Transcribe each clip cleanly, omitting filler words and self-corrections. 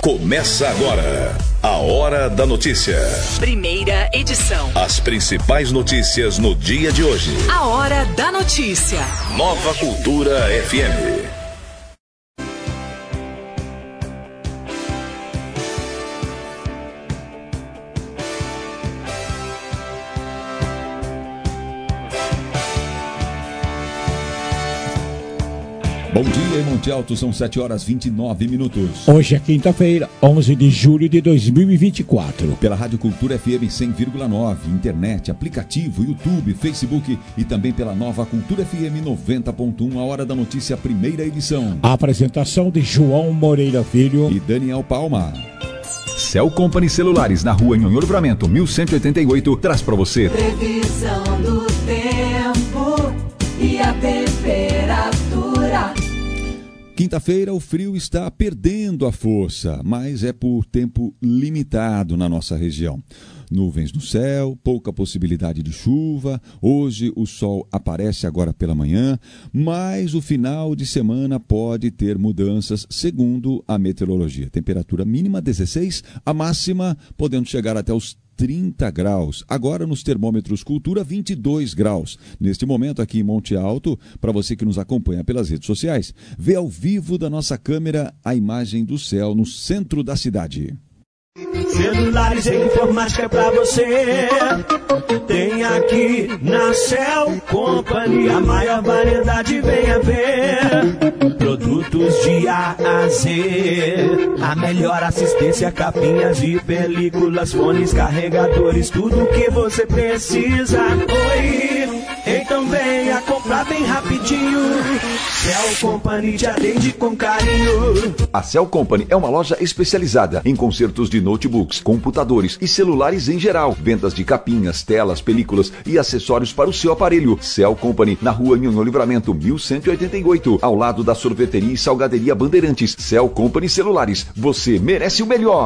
Começa agora a Hora da Notícia. Primeira edição. As principais notícias no dia de hoje. A Hora da Notícia. Nova Cultura FM. Bom dia, em Monte Alto, são 7 horas 29 minutos. Hoje é quinta-feira, 11 de julho de 2024. Pela Rádio Cultura FM 100,9, internet, aplicativo, YouTube, Facebook e também pela Nova Cultura FM 90.1, a Hora da Notícia, primeira edição. A apresentação de João Moreira Filho e Daniel Palma. Cell Company Celulares, na rua Nhonhô Livramento, 1188, traz para você previsão do tempo e a temperatura. Quinta-feira o frio está perdendo a força, mas é por tempo limitado na nossa região. Nuvens no céu, pouca possibilidade de chuva. Hoje o sol aparece agora pela manhã, mas o final de semana pode ter mudanças, segundo a meteorologia. Temperatura mínima 16, a máxima podendo chegar até os 30 graus. Agora nos termômetros Cultura, 22 graus. Neste momento aqui em Monte Alto, para você que nos acompanha pelas redes sociais, vê ao vivo da nossa câmera a imagem do céu no centro da cidade. Celulares e informática pra você. Tem aqui na Cell Company a maior variedade, venha ver. Produtos de A a Z, a melhor assistência, capinhas e películas, fones, carregadores, tudo que você precisa. Oi, então venha comprar bem rapidinho. Cell Company te atende com carinho. A Cell Company é uma loja especializada em consertos de notebooks, computadores e celulares em geral. Vendas de capinhas, telas, películas e acessórios para o seu aparelho. Cell Company, na rua Nhonhô Livramento, 1188, ao lado da sorveteria e salgaderia Bandeirantes. Cell Company Celulares, você merece o melhor.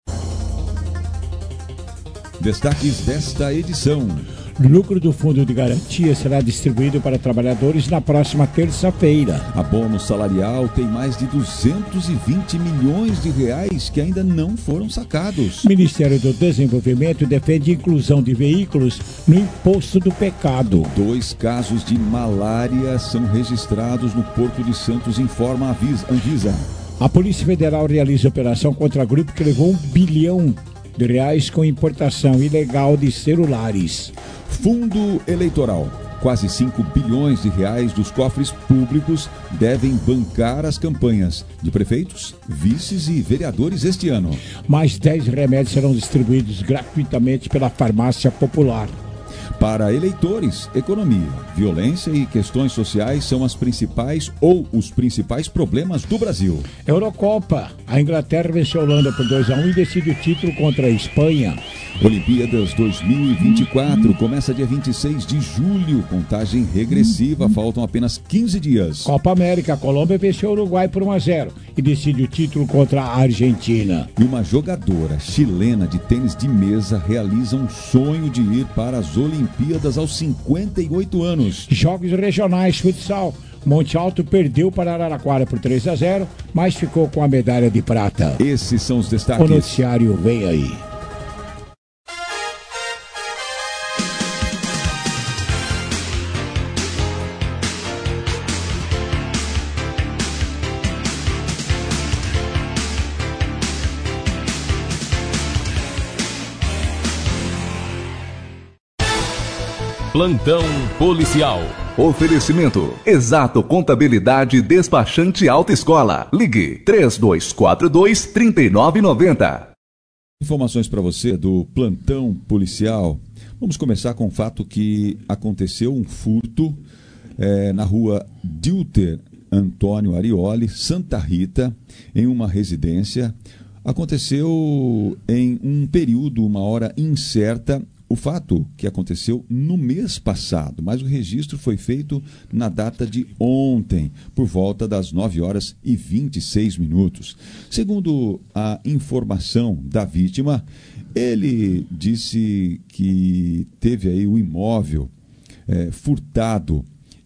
Destaques desta edição. Lucro do Fundo de Garantia será distribuído para trabalhadores na próxima terça-feira. A bônus salarial tem mais de 220 milhões de reais que ainda não foram sacados. O Ministério do Desenvolvimento defende inclusão de veículos no imposto do pecado. 2 casos de malária são registrados no Porto de Santos, informa a Anvisa. A Polícia Federal realiza operação contra grupo que levou R$1 bilhão com importação ilegal de celulares. Fundo Eleitoral. Quase 5 bilhões de reais dos cofres públicos devem bancar as campanhas de prefeitos, vices e vereadores este ano. Mais 10 remédios serão distribuídos gratuitamente pela farmácia popular. Para eleitores, economia, violência e questões sociais são as principais ou os principais problemas do Brasil. Eurocopa. A Inglaterra venceu a Holanda por 2-1 e decide o título contra a Espanha. Olimpíadas 2024 começa dia 26 de julho, contagem regressiva, faltam apenas 15 dias. Copa América, a Colômbia venceu o Uruguai por 1-0 e decide o título contra a Argentina. E uma jogadora chilena de tênis de mesa realiza um sonho de ir para as Olimpíadas aos 58 anos. Jogos regionais, futsal. Monte Alto perdeu para Araraquara por 3-0, mas ficou com a medalha de prata. Esses são os destaques. O noticiário vem aí. Plantão policial. Oferecimento: Exato Contabilidade Despachante Autoescola. Ligue 3242-3990. Informações para você do plantão policial. Vamos começar com o fato que aconteceu um furto na rua Dilter Antônio Arioli, Santa Rita, em uma residência. Aconteceu em um período, uma hora incerta. O fato que aconteceu no mês passado, mas o registro foi feito na data de ontem, por volta das 9h26. Segundo a informação da vítima, ele disse que teve aí o imóvel furtado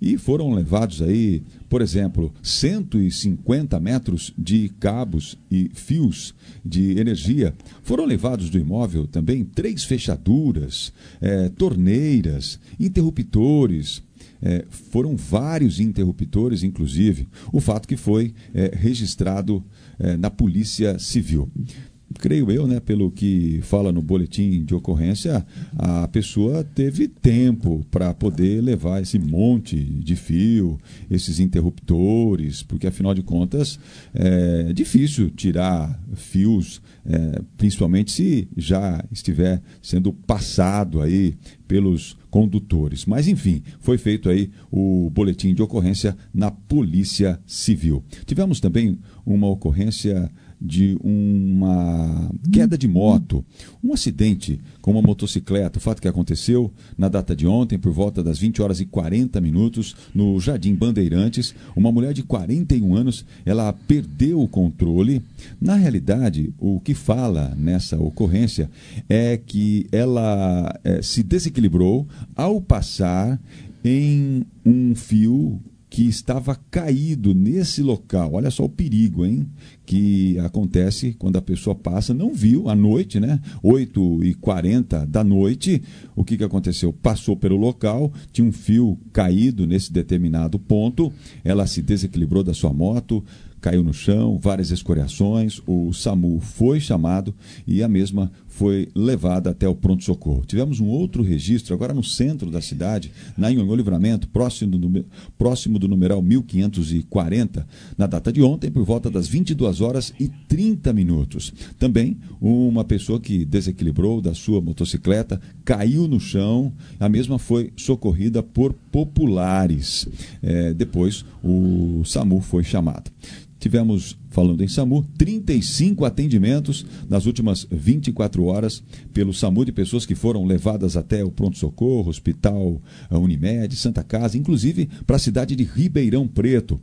e foram levados aí, por exemplo, 150 metros de cabos e fios de energia. Foram levados do imóvel também 3 fechaduras, torneiras, interruptores. Foram vários interruptores, inclusive. O fato que foi registrado na Polícia Civil. Creio eu, né, pelo que fala no boletim de ocorrência, a pessoa teve tempo para poder levar esse monte de fio, esses interruptores, porque afinal de contas é difícil tirar fios, principalmente se já estiver sendo passado aí pelos condutores. Mas enfim, foi feito aí o boletim de ocorrência na Polícia Civil. Tivemos também uma ocorrência de uma queda de moto, um acidente com uma motocicleta. O fato que aconteceu na data de ontem, por volta das 20h40, no Jardim Bandeirantes. Uma mulher de 41 anos, ela perdeu o controle. Na realidade, o que fala nessa ocorrência é que ela se desequilibrou ao passar em um fio que estava caído nesse local. Olha só o perigo, hein? Que acontece quando a pessoa passa, não viu à noite, né? 8h40 da noite, o que aconteceu? Passou pelo local, tinha um fio caído nesse determinado ponto, ela se desequilibrou da sua moto, caiu no chão, várias escoriações, o SAMU foi chamado e a mesma foi levada até o pronto-socorro. Tivemos um outro registro, agora no centro da cidade, na Nhonhô Livramento, próximo do numeral 1540, na data de ontem, por volta das 22h30. Também uma pessoa que desequilibrou da sua motocicleta, caiu no chão, a mesma foi socorrida por populares. Depois o SAMU foi chamado. Tivemos, falando em SAMU, 35 atendimentos nas últimas 24 horas pelo SAMU de pessoas que foram levadas até o pronto-socorro, Hospital Unimed, Santa Casa, inclusive para a cidade de Ribeirão Preto.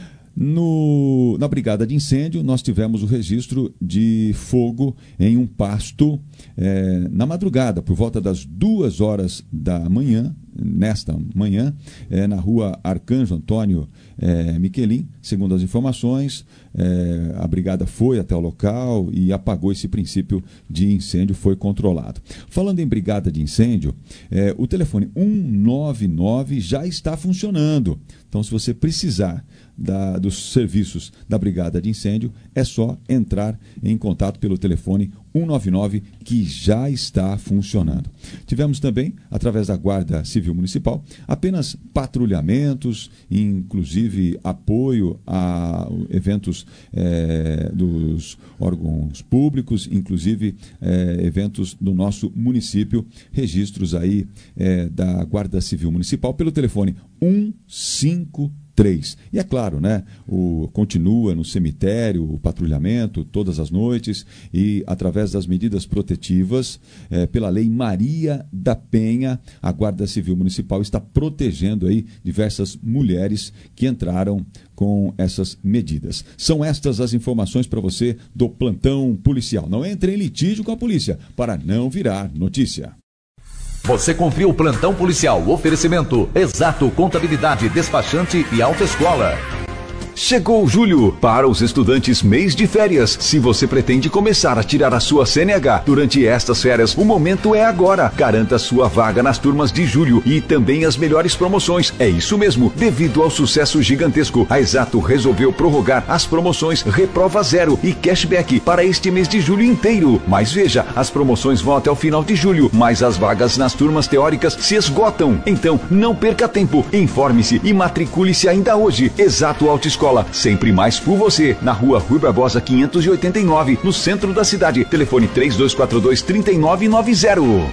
Na brigada de incêndio, nós tivemos o registro de fogo em um pasto na madrugada, por volta das 2h da manhã, nesta manhã, na rua Arcanjo Antônio Miquelin. Segundo as informações, a brigada foi até o local e apagou esse princípio de incêndio, foi controlado. Falando em brigada de incêndio, o telefone 199 já está funcionando. Então, se você precisar dos serviços da brigada de incêndio, é só entrar em contato pelo telefone 199, que já está funcionando. Tivemos também, através da Guarda Civil Municipal, apenas patrulhamentos, inclusive apoio a eventos dos órgãos públicos, inclusive eventos do nosso município, registros aí da Guarda Civil Municipal pelo telefone 153. E é claro, né, continua no cemitério o patrulhamento todas as noites e através das medidas protetivas pela Lei Maria da Penha, a Guarda Civil Municipal está protegendo aí diversas mulheres que entraram com essas medidas. São estas as informações para você do plantão policial. Não entre em litígio com a polícia para não virar notícia. Você confia o plantão policial. Oferecimento Exato Contabilidade, Despachante e Autoescola. Chegou julho, para os estudantes mês de férias. Se você pretende começar a tirar a sua CNH durante estas férias, o momento é agora. Garanta sua vaga nas turmas de julho e também as melhores promoções. É isso mesmo, devido ao sucesso gigantesco, a Exato resolveu prorrogar as promoções Reprova Zero e Cashback para este mês de julho inteiro. Mas veja, as promoções vão até o final de julho, mas as vagas nas turmas teóricas se esgotam. Então, não perca tempo, informe-se e matricule-se ainda hoje. Exato Autoescola, sempre mais por você, na rua Rui Barbosa 589, no centro da cidade. Telefone 3242-3990.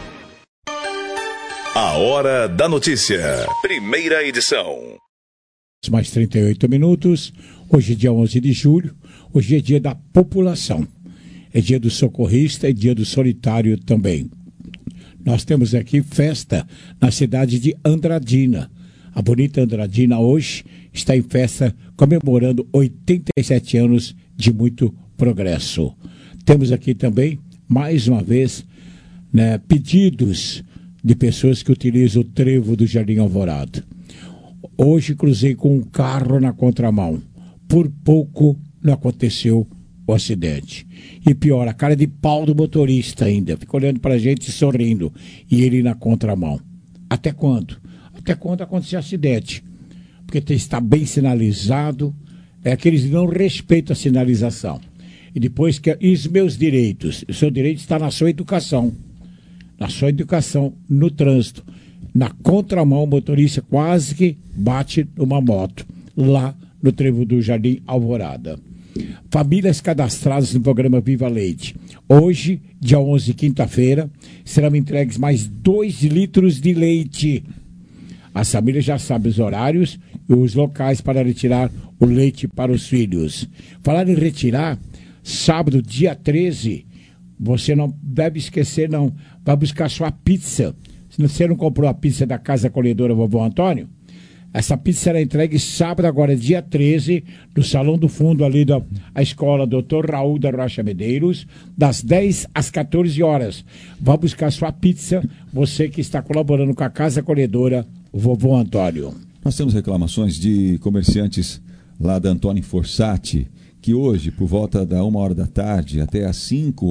A Hora da Notícia, primeira edição. Mais 38 minutos, hoje é dia 11 de julho, hoje é dia da população. É dia do socorrista e dia do solitário também. Nós temos aqui festa na cidade de Andradina. A bonita Andradina hoje está em festa comemorando 87 anos de muito progresso. Temos aqui também, mais uma vez, pedidos de pessoas que utilizam o trevo do Jardim Alvorada. Hoje cruzei com um carro na contramão. Por pouco não aconteceu o acidente. E pior, a cara de pau do motorista ainda. Fica olhando pra gente sorrindo. E ele na contramão. Até quando? Até quando acontecer acidente? Porque está bem sinalizado. É que eles não respeitam a sinalização. E depois, e os meus direitos? O seu direito está na sua educação. Na sua educação, no trânsito. Na contramão, o motorista quase que bate numa moto. Lá no trevo do Jardim Alvorada. Famílias cadastradas no programa Viva Leite. Hoje, dia 11, quinta-feira, serão entregues mais 2 litros de leite. As famílias já sabem os horários e os locais para retirar o leite para os filhos. Falar em retirar, sábado, dia 13, você não deve esquecer, não. Vai buscar sua pizza. Se você não comprou a pizza da Casa Acolhedora Vovô Antônio, essa pizza será entregue sábado, agora dia 13, no Salão do Fundo ali da Escola Dr. Raul da Rocha Medeiros, das 10 às 14 horas. Vá buscar sua pizza, você que está colaborando com a Casa Acolhedora Vovô Antônio. Nós temos reclamações de comerciantes lá da Antônio Fossati, que hoje, por volta da 1h da tarde até às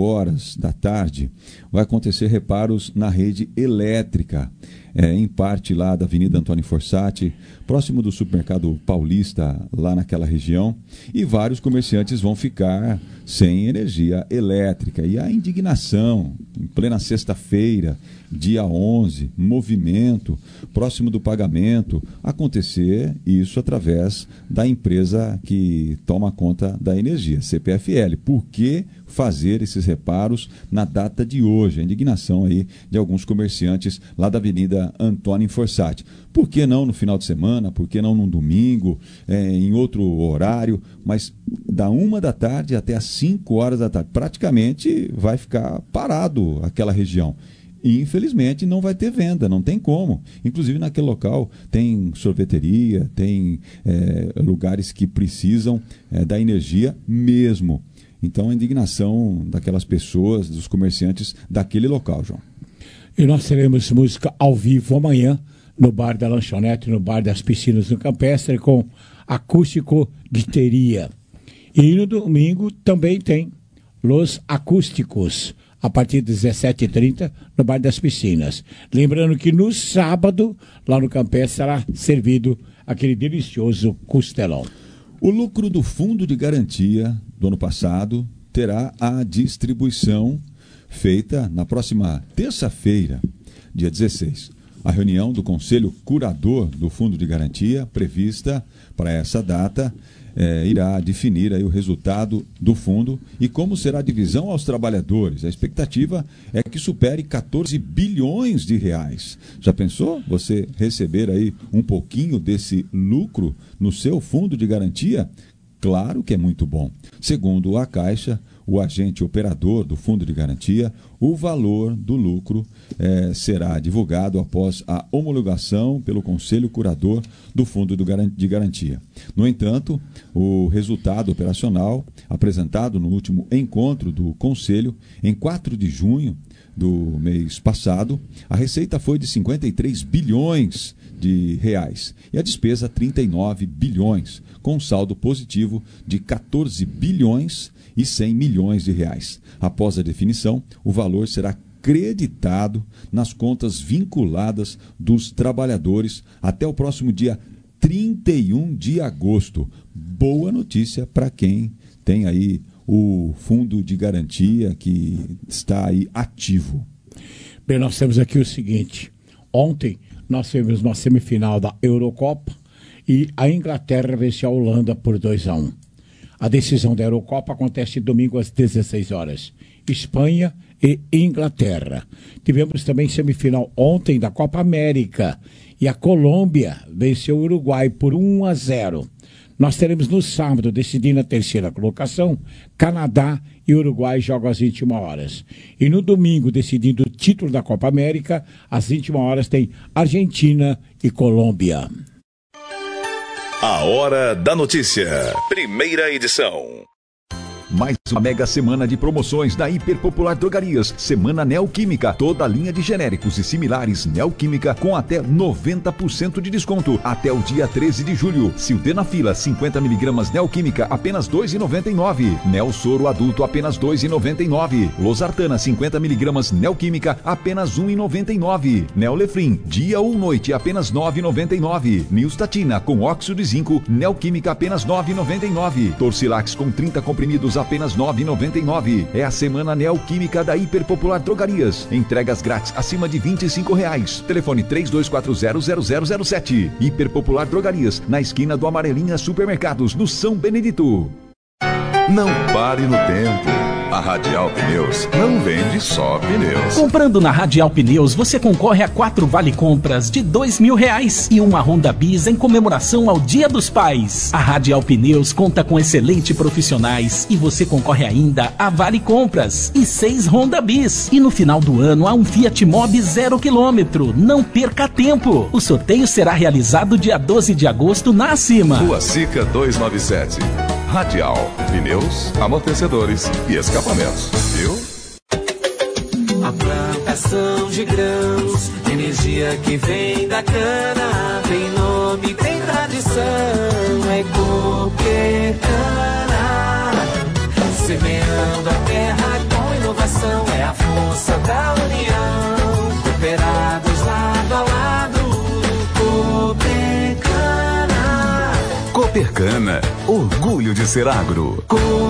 5h da tarde, vai acontecer reparos na rede elétrica, em parte lá da Avenida Antônio Fossati, próximo do Supermercado Paulista, lá naquela região, e vários comerciantes vão ficar sem energia elétrica. E a indignação, em plena sexta-feira, dia 11, movimento, próximo do pagamento, acontecer isso através da empresa que toma conta da energia, CPFL. Por que fazer esses reparos na data de hoje? A indignação aí de alguns comerciantes lá da Avenida Antônio Fossati. Por que não no final de semana? Por que não num domingo, em outro horário? Mas da 1h da tarde até às 5h da tarde, praticamente vai ficar parado aquela região. E, infelizmente, não vai ter venda, não tem como. Inclusive, naquele local tem sorveteria, tem lugares que precisam da energia mesmo. Então, a indignação daquelas pessoas, dos comerciantes daquele local, João. E nós teremos música ao vivo amanhã no Bar da Lanchonete, no Bar das Piscinas no Campestre, com acústico guitarria. E no domingo também tem Los Acústicos, a partir das 17h30, no Bar das Piscinas. Lembrando que no sábado, lá no Campestre, será servido aquele delicioso costelão. O lucro do Fundo de Garantia do ano passado terá a distribuição feita na próxima terça-feira, dia 16. A reunião do Conselho Curador do Fundo de Garantia, prevista para essa data, irá definir aí o resultado do fundo e como será a divisão aos trabalhadores. A expectativa é que supere 14 bilhões de reais. Já pensou você receber aí um pouquinho desse lucro no seu fundo de garantia? Claro que é muito bom. Segundo a Caixa, o agente operador do Fundo de Garantia, o valor do lucro será divulgado após a homologação pelo Conselho Curador do Fundo de Garantia. No entanto, o resultado operacional apresentado no último encontro do Conselho, em 4 de junho do mês passado, a receita foi de 53 bilhões de reais e a despesa 39 bilhões, com um saldo positivo de 14 bilhões e 100 milhões de reais. Após a definição, o valor será creditado nas contas vinculadas dos trabalhadores até o próximo dia 31 de agosto. Boa notícia para quem tem aí o fundo de garantia que está aí ativo. Bem, nós temos aqui o seguinte. Ontem nós tivemos uma semifinal da Eurocopa e a Inglaterra venceu a Holanda por 2-1. A decisão da Eurocopa acontece domingo às 16 horas. Espanha e Inglaterra. Tivemos também semifinal ontem da Copa América e a Colômbia venceu o Uruguai por 1-0. Nós teremos no sábado, decidindo a terceira colocação, Canadá e Uruguai jogam às 21 horas. E no domingo, decidindo o título da Copa América, às 21 horas tem Argentina e Colômbia. A Hora da Notícia. Primeira edição. Mais uma mega semana de promoções da Hiperpopular Drogarias. Semana Neoquímica. Toda a linha de genéricos e similares Neoquímica com até 90% de desconto. Até o dia 13 de julho. Sildenafila 50mg Neoquímica apenas R$ 2,99. Neosoro adulto apenas R$ 2,99. Losartana 50mg Neoquímica apenas R$ 1,99. Neolefrin dia ou noite apenas R$ 9,99. Nilstatina com óxido de zinco Neoquímica apenas R$ 9,99. Torcilax com 30 comprimidos apenas R$ 9,99. É a semana Neoquímica da Hiperpopular Drogarias. Entregas grátis acima de R$ 25. Telefone 32400007. Hiperpopular Drogarias, na esquina do Amarelinha Supermercados, no São Benedito. Não pare no tempo. A Radial Pneus não vende só pneus. Comprando na Radial Pneus, você concorre a 4 vale-compras de R$2.000 e uma Honda Bis em comemoração ao Dia dos Pais. A Radial Pneus conta com excelentes profissionais e você concorre ainda a vale-compras e 6 Honda Bis. E no final do ano há um Fiat Mobi 0 km. Não perca tempo. O sorteio será realizado dia 12 de agosto na Acima. Rua Sica 297. Radial Pneus, amortecedores e escapamentos, viu? A plantação de grãos, energia que vem da cana, tem nome, tem tradição, é Coopercana. Semeando a terra com inovação, é a força da união. Cooperados lado a lado, Coopercana. Coopercana, orgulho de ser agro.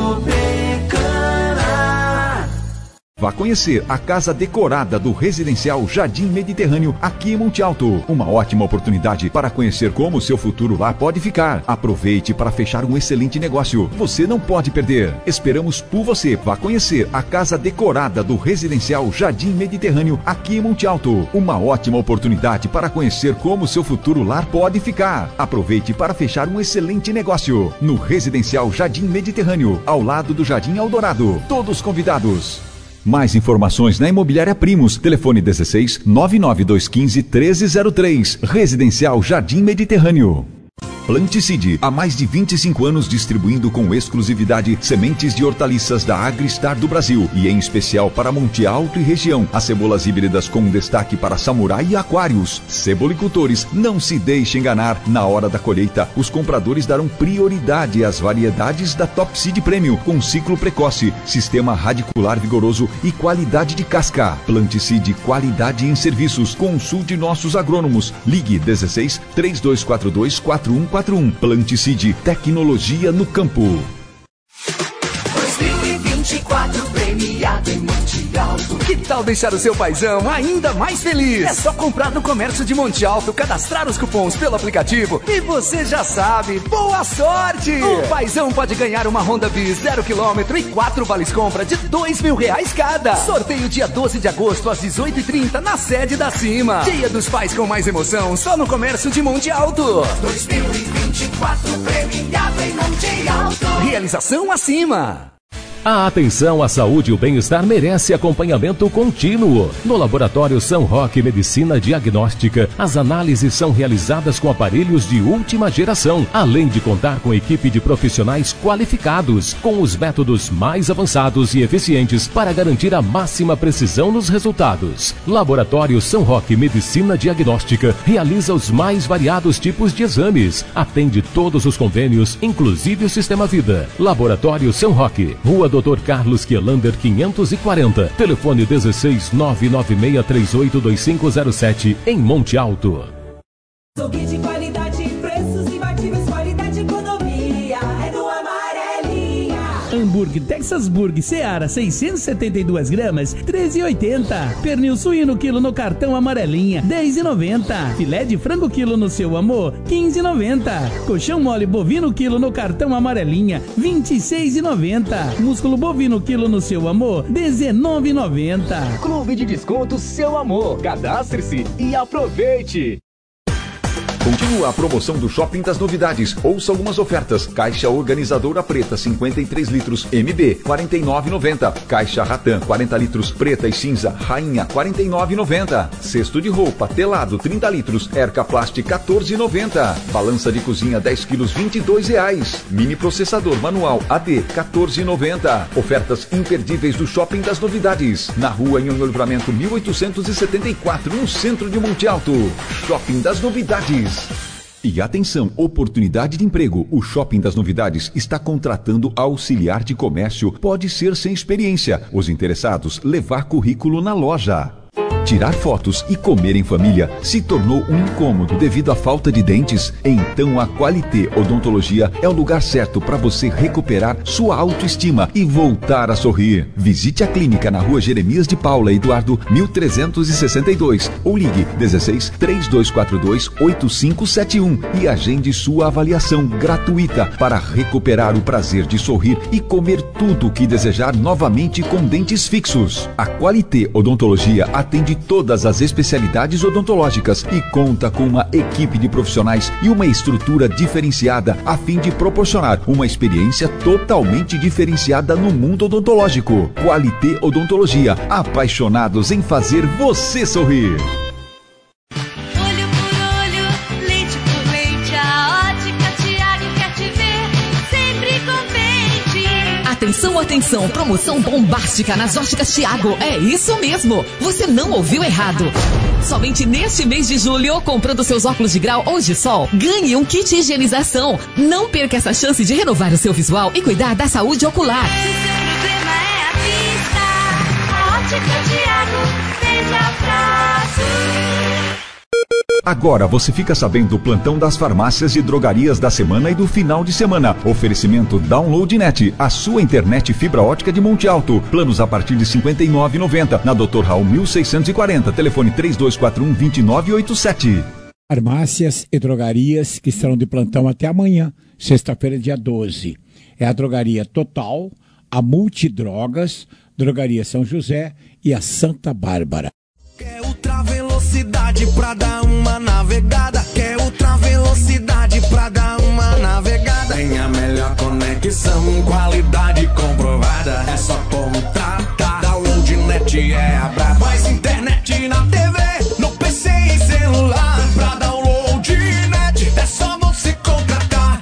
Vá conhecer a casa decorada do residencial Jardim Mediterrâneo aqui em Monte Alto. Uma ótima oportunidade para conhecer como seu futuro lá pode ficar. Aproveite para fechar um excelente negócio. Você não pode perder. Esperamos por você. Vá conhecer a casa decorada do residencial Jardim Mediterrâneo aqui em Monte Alto. Uma ótima oportunidade para conhecer como seu futuro lar pode ficar. Aproveite para fechar um excelente negócio. No residencial Jardim Mediterrâneo, ao lado do Jardim Eldorado. Todos convidados. Mais informações na Imobiliária Primos. Telefone 16 99215 1303. Residencial Jardim Mediterrâneo. Planticide, há mais de 25 anos distribuindo com exclusividade sementes de hortaliças da Agristar do Brasil e em especial para Monte Alto e região. As cebolas híbridas com destaque para Samurai e Aquários. Cebolicultores, não se deixe enganar. Na hora da colheita, os compradores darão prioridade às variedades da Top Seed Premium com ciclo precoce, sistema radicular vigoroso e qualidade de casca. Planticide, qualidade em serviços. Consulte nossos agrônomos. Ligue 16 3242 4141. Planticide, tecnologia no campo. 2024 premiado em Monte Alto. Que tal deixar o seu paizão ainda mais feliz? É só comprar no comércio de Monte Alto, cadastrar os cupons pelo aplicativo e você já sabe, boa sorte! O paizão pode ganhar uma Honda Bis 0 km e 4 vales compra de R$2.000 cada. Sorteio dia 12 de agosto às 18h30 na sede da Cima. Dia dos Pais com mais emoção só no comércio de Monte Alto. 2024 premiado em Monte Alto. Realização Acima. A atenção à saúde e o bem-estar merece acompanhamento contínuo. No Laboratório São Roque Medicina Diagnóstica, as análises são realizadas com aparelhos de última geração, além de contar com equipe de profissionais qualificados, com os métodos mais avançados e eficientes para garantir a máxima precisão nos resultados. Laboratório São Roque Medicina Diagnóstica realiza os mais variados tipos de exames, atende todos os convênios, inclusive o Sistema Vida. Laboratório São Roque, Rua Dr. Carlos Quielander 540, telefone 16 996382507, em Monte Alto. Açougue de qualidade, preços imbatíveis, qualidade e economia, é do Amarelinha. Hambúrguer Texas Burger Seara 672 gramas, R$13,80. Pernil suíno quilo no cartão Amarelinha, R$10,90. Filé de frango quilo no Seu Amor, R$15,90. Colchão mole bovino quilo no cartão Amarelinha, R$26,90. Músculo bovino quilo no Seu Amor, R$19,90. Clube de Descontos Seu Amor. Cadastre-se e aproveite. Continua a promoção do Shopping das Novidades. Ouça algumas ofertas. Caixa organizadora preta 53 litros MB 49,90. Caixa Ratan 40 litros preta e cinza Rainha 49,90. Cesto de roupa telado 30 litros Erca Plast 14,90. Balança de cozinha 10 quilos R$22. Mini processador manual AD 14,90. Ofertas imperdíveis do Shopping das Novidades. Na rua Nhonhô Livramento 1874, no centro de Monte Alto. Shopping das Novidades. E atenção, oportunidade de emprego. O Shopping das Novidades está contratando auxiliar de comércio. Pode ser sem experiência. Os interessados, levar currículo na loja. Tirar fotos e comer em família se tornou um incômodo devido à falta de dentes? Então a Qualité Odontologia é o lugar certo para você recuperar sua autoestima e voltar a sorrir. Visite a clínica na rua Jeremias de Paula Eduardo 1362 ou ligue 16 3242 8571 e agende sua avaliação gratuita para recuperar o prazer de sorrir e comer tudo o que desejar novamente com dentes fixos. A Qualité Odontologia atende todas as especialidades odontológicas e conta com uma equipe de profissionais e uma estrutura diferenciada a fim de proporcionar uma experiência totalmente diferenciada no mundo odontológico. Qualité Odontologia, apaixonados em fazer você sorrir. Olho por olho, lente por lente, a Ótica Thiago quer te ver sempre contente. Atenção, atenção, promoção bombástica nas Óticas Thiago. É isso mesmo, você não ouviu errado. Somente neste mês de julho, comprando seus óculos de grau ou de sol, ganhe um kit higienização. Não perca essa chance de renovar o seu visual e cuidar da saúde ocular. Se o seu problema é a vista, a Ótica Thiago seja fácil. Agora você fica sabendo do plantão das farmácias e drogarias da semana e do final de semana. Oferecimento DownloadNet, a sua internet fibra ótica de Monte Alto. Planos a partir de R$ 59,90. Na Dr. Raul 1640, telefone 3241-2987. Farmácias e drogarias que estarão de plantão até amanhã, sexta-feira, dia 12. É a Drogaria Total, a Multidrogas, Drogaria São José e a Santa Bárbara. Quer ultra velocidade pra dar uma navegada? Quer ultra velocidade pra dar uma navegada? Tem a melhor conexão, qualidade comprovada. É só contratar. DownloadNet é a braba. Mais internet na TV, no PC e celular. Pra DownloadNet é só você contratar.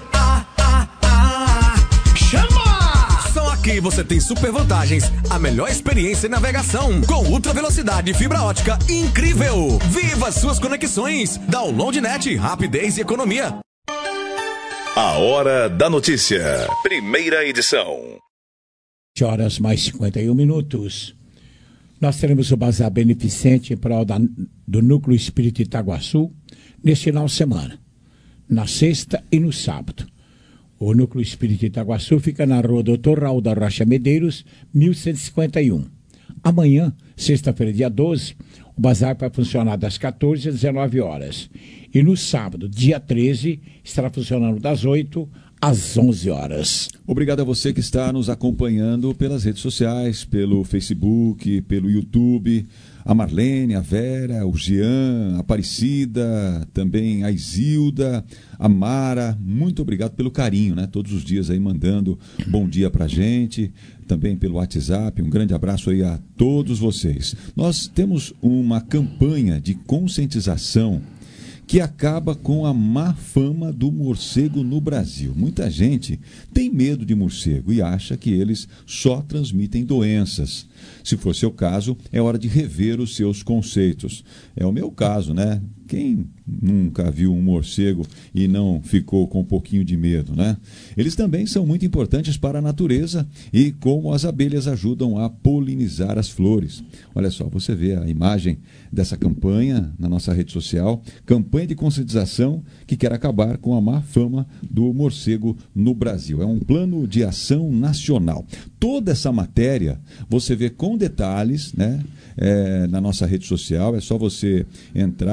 Chama! Só aqui você tem super vantagens, a melhor experiência em navegação, com ultra velocidade e fibra ótica incrível. Viva suas conexões. DownloadNet, rapidez e economia. A Hora da Notícia, primeira edição. 7h mais 51. Nós teremos o Bazar Beneficente em prol do Núcleo Espírita Itaguaçu neste final de semana, na sexta e no sábado. O Núcleo Espírita Itaguaçu fica na rua Dr. Raul da Rocha Medeiros, 1151. Amanhã, sexta-feira, dia 12, o bazar vai funcionar das 14 às 19 horas. E no sábado, dia 13, estará funcionando das 8 às 11 horas. Obrigado a você que está nos acompanhando pelas redes sociais, pelo Facebook, pelo YouTube. A Marlene, a Vera, o Jean, a Aparecida, também a Isilda, a Mara. Muito obrigado pelo carinho, né? Todos os dias aí mandando bom dia pra gente, também pelo WhatsApp. Um grande abraço aí a todos vocês. Nós temos uma campanha de conscientização que acaba com a má fama do morcego no Brasil. Muita gente tem medo de morcego e acha que eles só transmitem doenças. Se for seu caso, é hora de rever os seus conceitos. É o meu caso, né? Quem nunca viu um morcego e não ficou com um pouquinho de medo, né? Eles também são muito importantes para a natureza e como as abelhas ajudam a polinizar as flores. Olha só, você vê a imagem dessa campanha na nossa rede social, campanha de conscientização que quer acabar com a má fama do morcego no Brasil. É um plano de ação nacional. Toda essa matéria você vê com detalhes, né? Na nossa rede social, é só você entrar,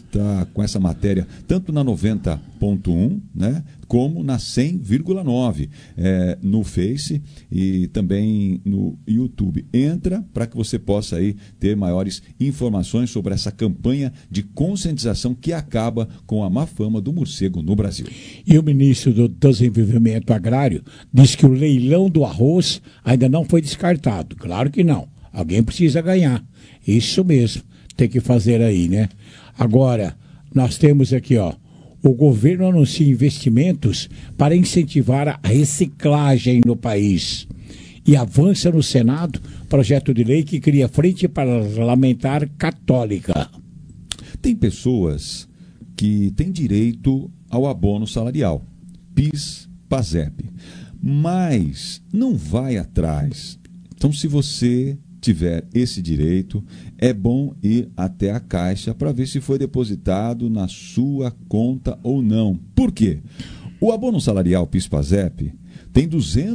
está com essa matéria tanto na 90.1, né, como na 100,9 no Face e também no YouTube. Entra para que você possa aí ter maiores informações sobre essa campanha de conscientização que acaba com a má fama do morcego no Brasil. E o ministro do Desenvolvimento Agrário diz que o leilão do arroz ainda não foi descartado. Claro que não. Alguém precisa ganhar. Isso mesmo. Tem que fazer aí, né? Agora, nós temos aqui, ó, o governo anuncia investimentos para incentivar a reciclagem no país. E avança no Senado projeto de lei que cria frente parlamentar católica. Tem pessoas que têm direito ao abono salarial, PIS, PASEP, mas não vai atrás. Então, se você tiver esse direito, é bom ir até a Caixa para ver se foi depositado na sua conta ou não. Por quê? O abono salarial PIS-PASEP tem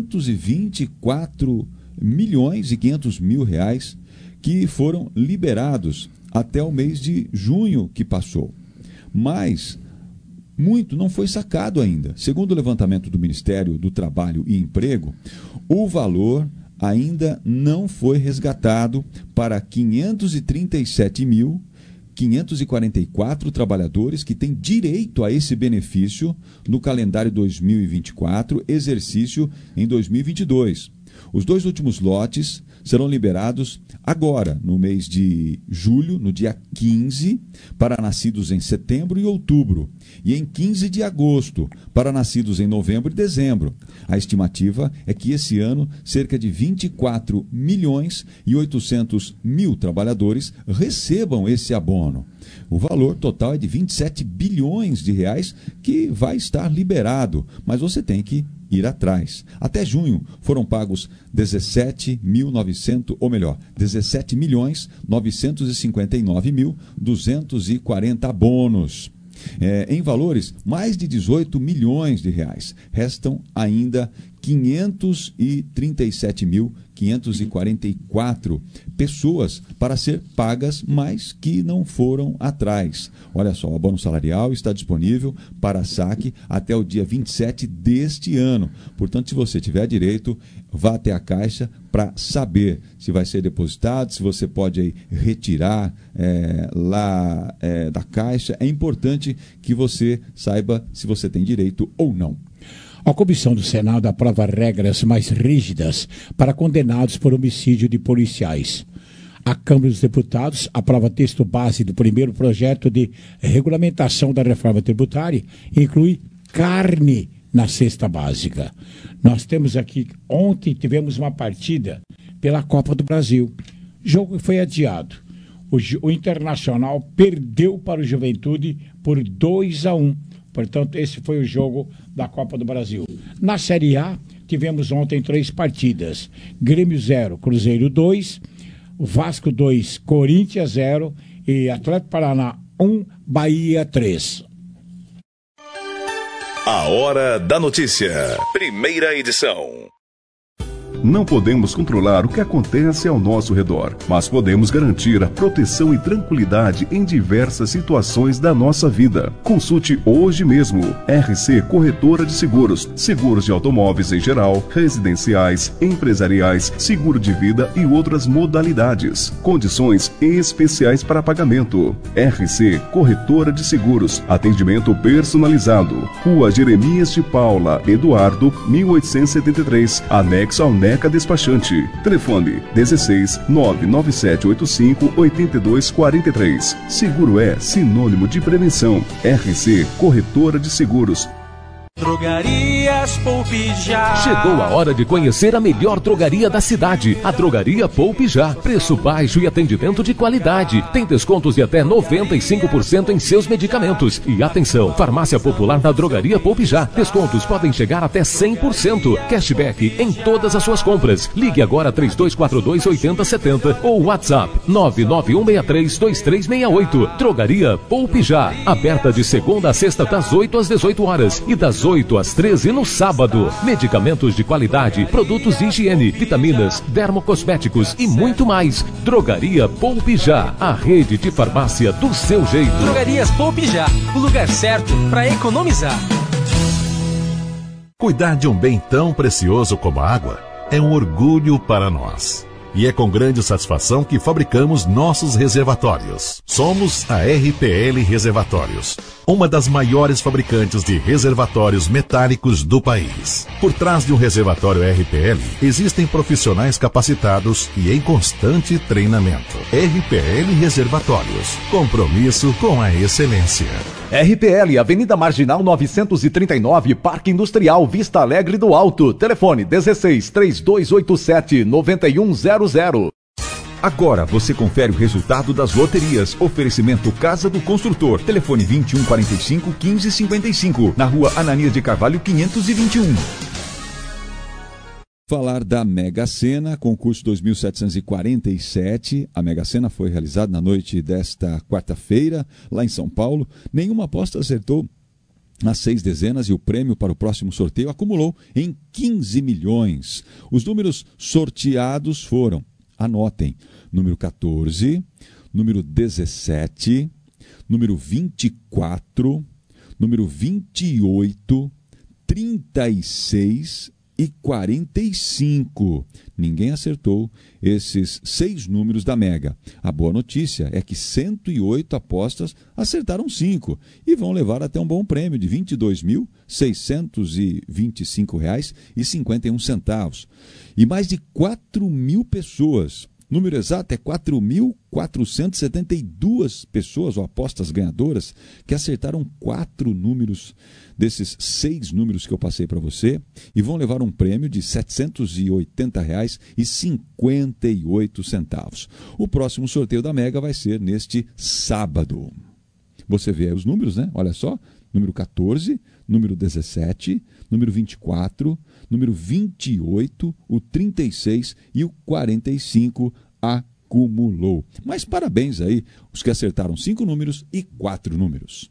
224 milhões e 500 mil reais que foram liberados até o mês de junho que passou. Mas muito não foi sacado ainda. Segundo o levantamento do Ministério do Trabalho e Emprego, o valor ainda não foi resgatado para 537.544 trabalhadores que têm direito a esse benefício no calendário 2024, exercício em 2022. Os 2 últimos lotes serão liberados agora, no mês de julho, no dia 15, para nascidos em setembro e outubro, e em 15 de agosto, para nascidos em novembro e dezembro. A estimativa é que esse ano, cerca de 24 milhões e 800 mil trabalhadores recebam esse abono. O valor total é de 27 bilhões de reais que vai estar liberado, mas você tem que ir atrás. Até junho foram pagos 17.959.240 abonos. Em valores, mais de 18 milhões de reais. Restam ainda 537.544 pessoas para ser pagas, mas que não foram atrás. Olha só, o abono salarial está disponível para saque até o dia 27 deste ano. Portanto, se você tiver direito, vá até a Caixa para saber se vai ser depositado, se você pode aí retirar lá da Caixa. É importante que você saiba se você tem direito ou não. A Comissão do Senado aprova regras mais rígidas para condenados por homicídio de policiais. A Câmara dos Deputados aprova texto base do primeiro projeto de regulamentação da reforma tributária e inclui carne na cesta básica. Nós temos aqui, ontem tivemos uma partida pela Copa do Brasil. O jogo foi adiado. O Internacional perdeu para o Juventude por 2-1. Portanto, esse foi o jogo da Copa do Brasil. Na Série A, tivemos ontem 3 partidas. Grêmio 0, Cruzeiro 2, Vasco 2, Corinthians 0 e Atlético Paraná 1, Bahia 3. A Hora da Notícia. Primeira edição. Não podemos controlar o que acontece ao nosso redor, mas podemos garantir a proteção e tranquilidade em diversas situações da nossa vida. Consulte hoje mesmo. RC Corretora de Seguros. Seguros de automóveis em geral, residenciais, empresariais, seguro de vida e outras modalidades. Condições especiais para pagamento. RC Corretora de Seguros. Atendimento personalizado. Rua Jeremias de Paula, Eduardo, 1873. Anexo ao NECA Despachante. Telefone 16 99785 8243. Seguro é sinônimo de prevenção. RC Corretora de Seguros. Drogarias Poupe Já. Chegou a hora de conhecer a melhor drogaria da cidade, a Drogaria Poupe Já. Preço baixo e atendimento de qualidade. Tem descontos de até 95% em seus medicamentos. E atenção, farmácia popular na Drogaria Poupe Já. Descontos podem chegar até 100%. Cashback em todas as suas compras. Ligue agora 3242-8070 ou WhatsApp 991632368. Drogaria Poupe Já. Aberta de segunda a sexta das 8 às 18 horas e das das 8 às 13 no sábado. Medicamentos de qualidade, produtos de higiene, vitaminas, dermocosméticos e muito mais. Drogaria Poupe Já, a rede de farmácia do seu jeito. Drogarias Poupe Já, o lugar certo para economizar. Cuidar de um bem tão precioso como a água é um orgulho para nós. E é com grande satisfação que fabricamos nossos reservatórios. Somos a RPL Reservatórios, uma das maiores fabricantes de reservatórios metálicos do país. Por trás de um reservatório RPL, existem profissionais capacitados e em constante treinamento. RPL Reservatórios, compromisso com a excelência. RPL, Avenida Marginal 939, Parque Industrial, Vista Alegre do Alto. Telefone 16-3287-9100. Agora você confere o resultado das loterias. Oferecimento Casa do Construtor. Telefone 2145-1555. Na rua Ananias de Carvalho 521. Falar da Mega Sena, concurso 2747. A Mega Sena foi realizada na noite desta quarta-feira, lá em São Paulo. Nenhuma aposta acertou nas 6 dezenas e o prêmio para o próximo sorteio acumulou em 15 milhões. Os números sorteados foram, anotem, número 14, número 17, número 24, número 28, 36 e 45. Ninguém acertou esses 6 números da Mega. A boa notícia é que 108 apostas acertaram 5 e vão levar até um bom prêmio de R$ 22.625,51. E mais de 4 mil pessoas, número exato é 4.472 pessoas ou apostas ganhadoras que acertaram 4 números desses 6 números que eu passei para você e vão levar um prêmio de R$ 780,58. O próximo sorteio da Mega vai ser neste sábado. Você vê aí os números, né? Olha só, número 14, número 17, número 24, número 28, o 36 e o 45 acumulou. Mas parabéns aí, os que acertaram 5 números e 4 números.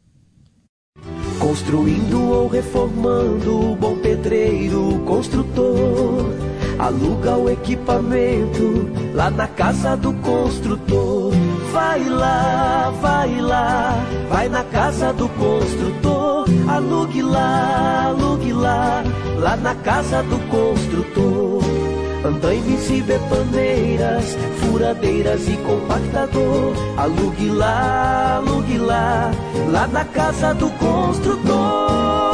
Construindo ou reformando, bom pedreiro, construtor, aluga o equipamento lá na casa do construtor. Vai lá, vai na casa do construtor, alugue lá, lá na casa do construtor. Andaime e betoneiras, furadeiras e compactador, alugue lá, lá na casa do construtor.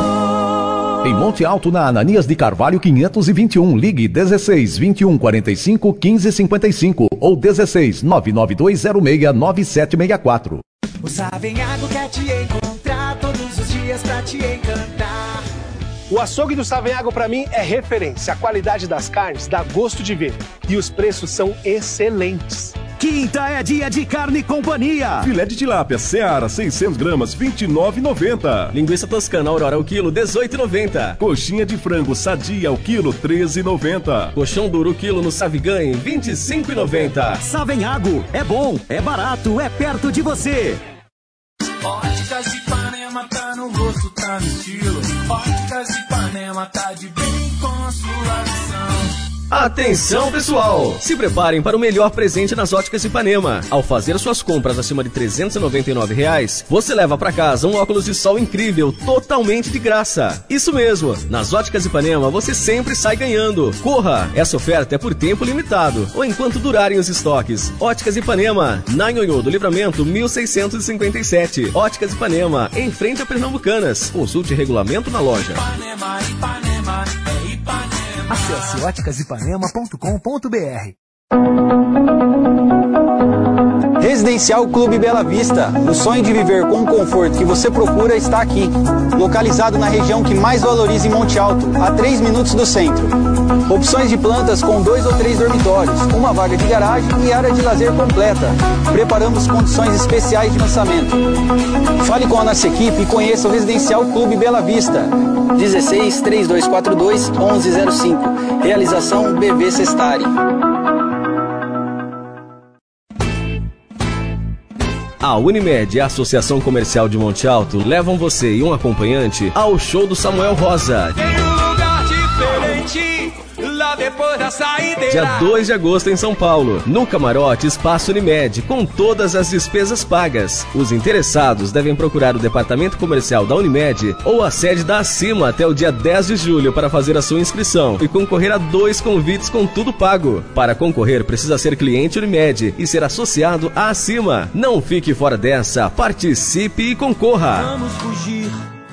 Em Monte Alto, na Ananias de Carvalho 521, ligue 16 21 45 15 55 ou 16 992 06 9764. O Savenhago quer te encontrar todos os dias pra te encantar. O açougue do Savenhago para mim é referência. A qualidade das carnes dá gosto de ver. E os preços são excelentes. Quinta é dia de Carne Companhia. Filé de tilápia Seara 600 gramas, R$ 29,90. Linguiça toscana Aurora, o quilo, R$ 18,90. Coxinha de frango Sadia, o quilo, R$ 13,90. Colchão duro, o quilo, no Saviganhe, R$ 25,90. Savenhago, é bom, é barato, é perto de você. Óticas Ipanema tá no rosto, tá no estilo. Óticas Ipanema tá de bem com a sua visão. Atenção, pessoal! Se preparem para o melhor presente nas Óticas Ipanema. Ao fazer suas compras acima de R$ 399, você leva para casa um óculos de sol incrível, totalmente de graça. Isso mesmo! Nas Óticas Ipanema você sempre sai ganhando. Corra! Essa oferta é por tempo limitado, ou enquanto durarem os estoques. Óticas Ipanema, na Nhonhô do Livramento, 1657. Óticas Ipanema, em frente a Pernambucanas. Consulte regulamento na loja. Ipanema, Ipanema, é Ipanema. Acesse óticasipanema.com.br. Residencial Clube Bela Vista. O sonho de viver com o conforto que você procura está aqui. Localizado na região que mais valoriza em Monte Alto, a 3 minutos do centro. Opções de plantas com 2 ou 3 dormitórios, uma vaga de garagem e área de lazer completa. Preparamos condições especiais de lançamento. Fale com a nossa equipe e conheça o Residencial Clube Bela Vista. 16 3242 1105. Realização BV Sestari. A Unimed e a Associação Comercial de Monte Alto levam você e um acompanhante ao show do Samuel Rosa. Lá depois da saideira. Dia 2 de agosto em São Paulo, no Camarote Espaço Unimed, com todas as despesas pagas. Os interessados devem procurar o departamento comercial da Unimed ou a sede da Acima até o dia 10 de julho para fazer a sua inscrição e concorrer a 2 convites com tudo pago. Para concorrer, precisa ser cliente Unimed e ser associado à Acima. Não fique fora dessa, participe e concorra. Vamos fugir.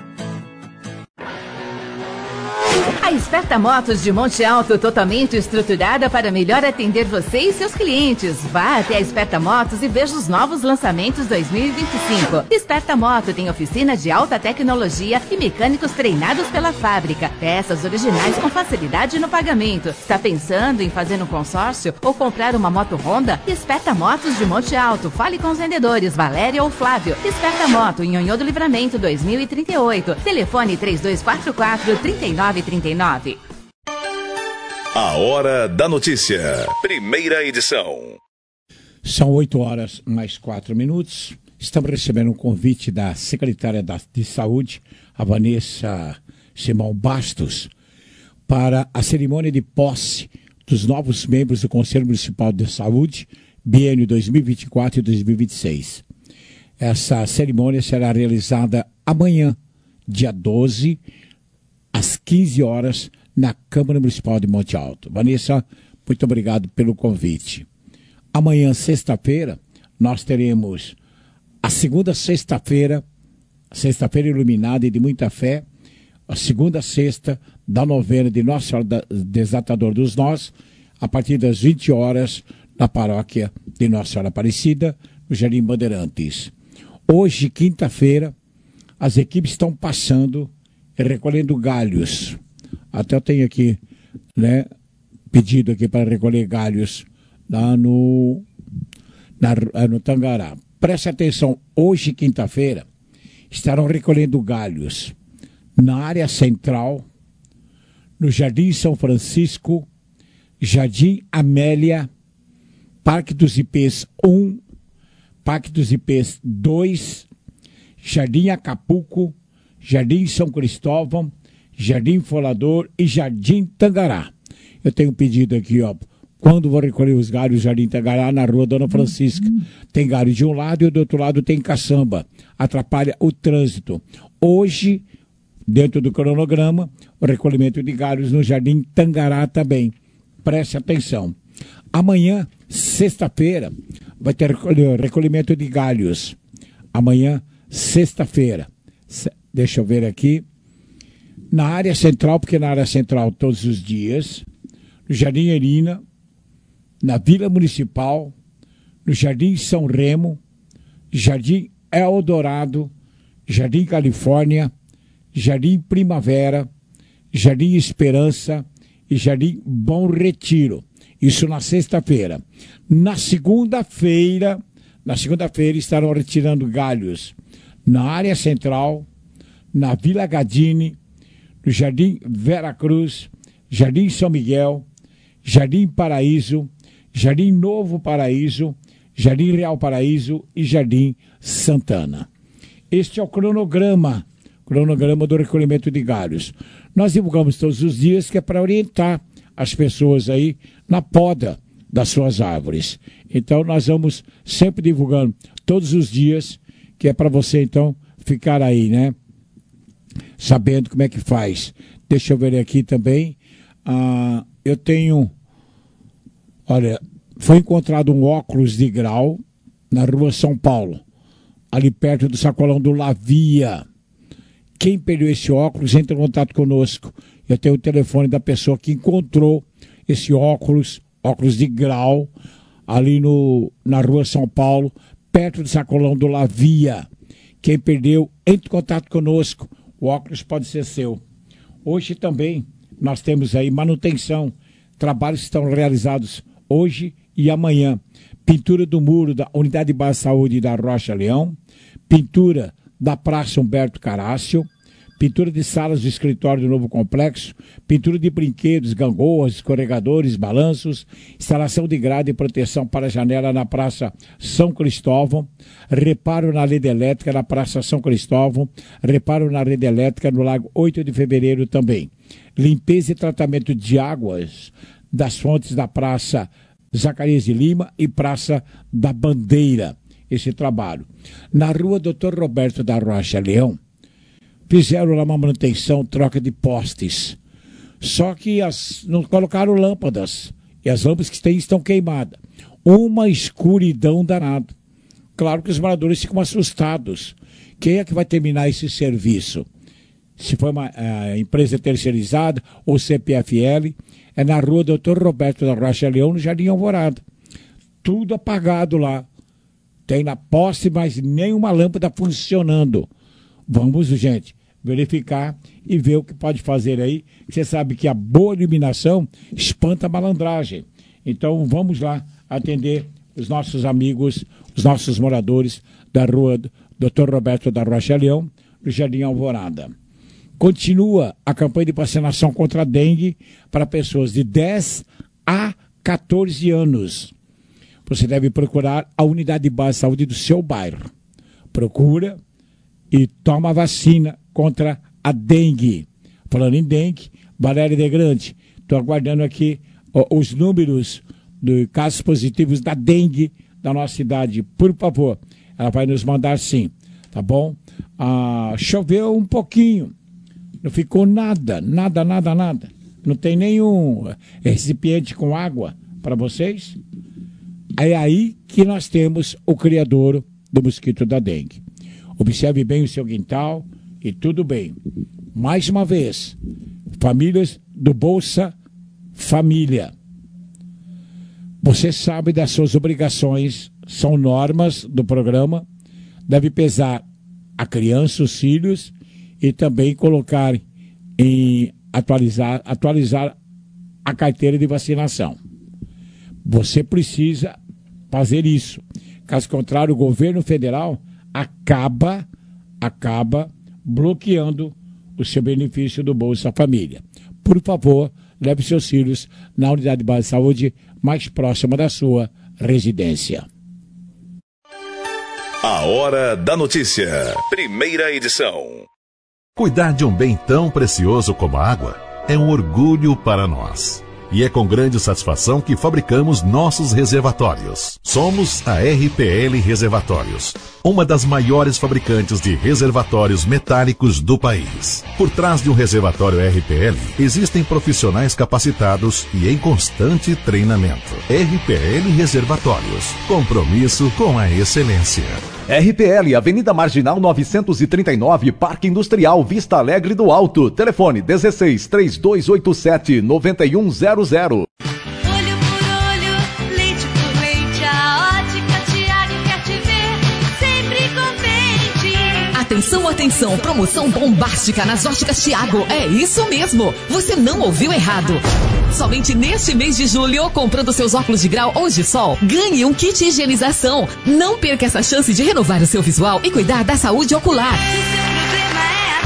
A Esperta Motos de Monte Alto, totalmente estruturada para melhor atender você e seus clientes. Vá até a Esperta Motos e veja os novos lançamentos 2025. Esperta Moto tem oficina de alta tecnologia e mecânicos treinados pela fábrica. Peças originais com facilidade no pagamento. Está pensando em fazer um consórcio ou comprar uma moto Honda? Esperta Motos de Monte Alto. Fale com os vendedores Valéria ou Flávio. Esperta Moto em Nhonhô do Livramento 2038. Telefone 3244-3939. A Hora da Notícia. Primeira edição. São 8h mais 4. Estamos recebendo um convite da secretária de Saúde, a Vanessa Simão Bastos, para a cerimônia de posse dos novos membros do Conselho Municipal de Saúde, biênio 2024 e 2026. Essa cerimônia será realizada amanhã, dia 12, às 15 horas, na Câmara Municipal de Monte Alto. Vanessa, muito obrigado pelo convite. Amanhã, sexta-feira, nós teremos a segunda sexta-feira iluminada e de muita fé, a segunda sexta da novena de Nossa Senhora Desatador dos Nós, a partir das 20 horas, na paróquia de Nossa Senhora Aparecida, no Jardim Bandeirantes. Hoje, quinta-feira, as equipes estão passando e recolhendo galhos. Até eu tenho aqui, né, pedido aqui para recolher galhos lá no Tangará. Preste atenção, hoje, quinta-feira, estarão recolhendo galhos na área central, no Jardim São Francisco, Jardim Amélia, Parque dos Ipês 1, Parque dos Ipês 2, Jardim Acapulco, Jardim São Cristóvão, Jardim Folador e Jardim Tangará. Eu tenho um pedido aqui, ó. Quando vou recolher os galhos Jardim Tangará, na rua Dona Francisca. Tem galho de um lado e do outro lado tem caçamba. Atrapalha o trânsito. Hoje, dentro do cronograma, o recolhimento de galhos no Jardim Tangará também. Preste atenção. Amanhã, sexta-feira, vai ter recolhimento de galhos. Amanhã, sexta-feira. Deixa eu ver aqui. Na área central, porque na área central todos os dias, no Jardim Erina, na Vila Municipal, no Jardim São Remo, Jardim Eldorado, Jardim Califórnia, Jardim Primavera, Jardim Esperança e Jardim Bom Retiro. Isso na sexta-feira. Na segunda-feira estarão retirando galhos na área central, na Vila Gadini, no Jardim Vera Cruz, Jardim São Miguel, Jardim Paraíso, Jardim Novo Paraíso, Jardim Real Paraíso e Jardim Santana. Este é o cronograma do recolhimento de galhos. Nós divulgamos todos os dias, que é para orientar as pessoas aí na poda das suas árvores. Então nós vamos sempre divulgando todos os dias, que é para você então ficar aí, né? Sabendo como é que faz. Deixa eu ver aqui também. Eu tenho... Olha, foi encontrado um óculos de grau na rua São Paulo, ali perto do sacolão do Lavia. Quem perdeu esse óculos, entre em contato conosco. Eu tenho o telefone da pessoa que encontrou esse óculos de grau, ali na rua São Paulo, perto do sacolão do Lavia. Quem perdeu, entre em contato conosco. O óculos pode ser seu. Hoje também nós temos aí manutenção. Trabalhos que estão realizados hoje e amanhã. Pintura do muro da Unidade Básica de Saúde da Rocha Leão. Pintura da Praça Humberto Carácio. pintura de salas de escritório do novo complexo, pintura de brinquedos, gangorras, escorregadores, balanços, instalação de grade e proteção para a janela na Praça São Cristóvão, reparo na rede elétrica na Praça São Cristóvão, reparo na rede elétrica no Lago 8 de Fevereiro também. Limpeza e tratamento de águas das fontes da Praça Zacarias de Lima e Praça da Bandeira, esse trabalho. Na rua Dr. Roberto da Rocha Leão, fizeram lá uma manutenção, troca de postes. Só que não colocaram lâmpadas. E as lâmpadas que tem estão queimadas. Uma escuridão danada. Claro que os moradores ficam assustados. Quem é que vai terminar esse serviço? Se for uma empresa terceirizada ou CPFL, é na rua Dr. Roberto da Rocha Leão, no Jardim Alvorada. Tudo apagado lá. Tem na poste, mas nenhuma lâmpada funcionando. Vamos, gente, verificar e ver o que pode fazer aí. Você sabe que a boa iluminação espanta a malandragem. Então, vamos lá atender os nossos amigos, os nossos moradores da rua Dr. Roberto da Rocha Leão, no Jardim Alvorada. Continua a campanha de vacinação contra a dengue para pessoas de 10 a 14 anos. Você deve procurar a unidade básica de saúde do seu bairro. Procura e toma a vacina contra a dengue. Falando em dengue, Valéria de Grande, estou aguardando aqui os números de casos positivos da dengue da nossa cidade. Por favor, ela vai nos mandar sim, tá bom? Choveu um pouquinho, não ficou nada. Não tem nenhum recipiente com água para vocês. É aí que nós temos o criador do mosquito da dengue. Observe bem o seu quintal e tudo bem. Mais uma vez, famílias do Bolsa Família. Você sabe das suas obrigações, são normas do programa, deve pesar a criança, os filhos e também colocar atualizar a carteira de vacinação. Você precisa fazer isso. Caso contrário, o governo federal acaba bloqueando o seu benefício do Bolsa Família. Por favor, leve seus filhos na unidade básica de saúde mais próxima da sua residência. A Hora da Notícia. Primeira edição. Cuidar de um bem tão precioso como a água é um orgulho para nós. E é com grande satisfação que fabricamos nossos reservatórios. Somos a RPL Reservatórios, uma das maiores fabricantes de reservatórios metálicos do país. Por trás de um reservatório RPL, existem profissionais capacitados e em constante treinamento. RPL Reservatórios, compromisso com a excelência. RPL, Avenida Marginal 939, Parque Industrial, Vista Alegre do Alto. Telefone 16 3287 9100. Olho por olho, leite por leite, a Ótica Tiago quer te ver sempre contente. Atenção, atenção, promoção bombástica nas Óticas Tiago. É isso mesmo, você não ouviu errado. Somente neste mês de julho, comprando seus óculos de grau ou de sol, ganhe um kit de higienização. Não perca essa chance de renovar o seu visual e cuidar da saúde ocular. Se o seu problema é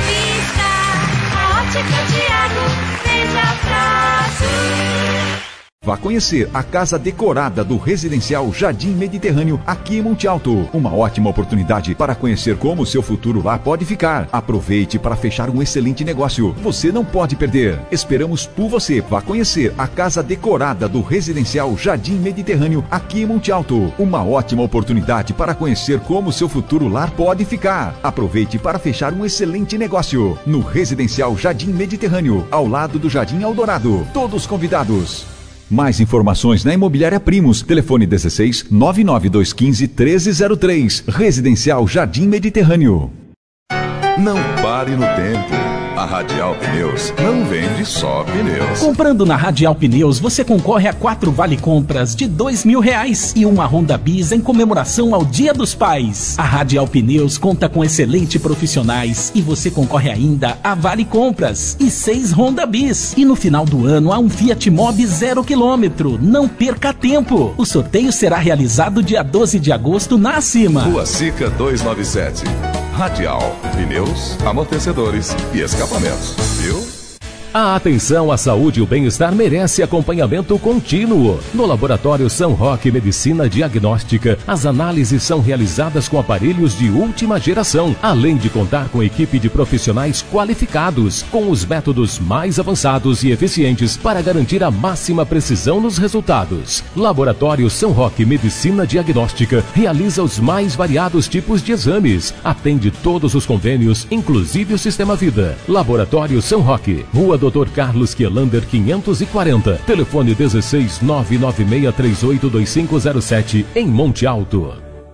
a vista, a Ótica Tiago veja fácil. Vá conhecer a casa decorada do Residencial Jardim Mediterrâneo aqui em Monte Alto. Uma ótima oportunidade para conhecer como o seu futuro lá pode ficar. Aproveite para fechar um excelente negócio. Você não pode perder. Esperamos por você. Vá conhecer a casa decorada do Residencial Jardim Mediterrâneo aqui em Monte Alto. Uma ótima oportunidade para conhecer como o seu futuro lá pode ficar. Aproveite para fechar um excelente negócio. No Residencial Jardim Mediterrâneo, ao lado do Jardim Eldorado. Todos convidados. Mais informações na Imobiliária Primos. Telefone 16 99215 1303. Residencial Jardim Mediterrâneo. Não pare no tempo. A Radial Pneus não vende só pneus. Comprando na Radial Pneus, você concorre a 4 vale-compras de R$2.000 e uma Honda Bis em comemoração ao Dia dos Pais. A Radial Pneus conta com excelentes profissionais e você concorre ainda a vale-compras e 6 Honda Bis. E no final do ano, há um Fiat Mobi 0 km. Não perca tempo. O sorteio será realizado dia 12 de agosto na Acima. Rua Sica 297. Radial, pneus, amortecedores e escapamentos, viu? A atenção à saúde e o bem-estar merece acompanhamento contínuo. No Laboratório São Roque Medicina Diagnóstica, as análises são realizadas com aparelhos de última geração, além de contar com equipe de profissionais qualificados, com os métodos mais avançados e eficientes para garantir a máxima precisão nos resultados. Laboratório São Roque Medicina Diagnóstica realiza os mais variados tipos de exames, atende todos os convênios, inclusive o Sistema Vida. Laboratório São Roque, Rua Dr. Carlos Quielander 540, telefone 16 996382507, em Monte Alto.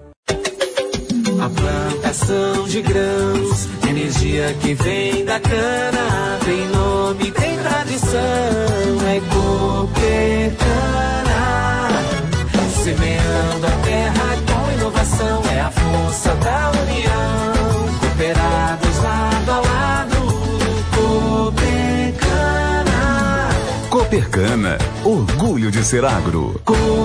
A plantação de grãos, energia que vem da cana, tem nome, tem tradição, é Coopercana. Semeando a terra com inovação, é a força da união, cooperados lado a lado. Coopercana, orgulho de ser agro.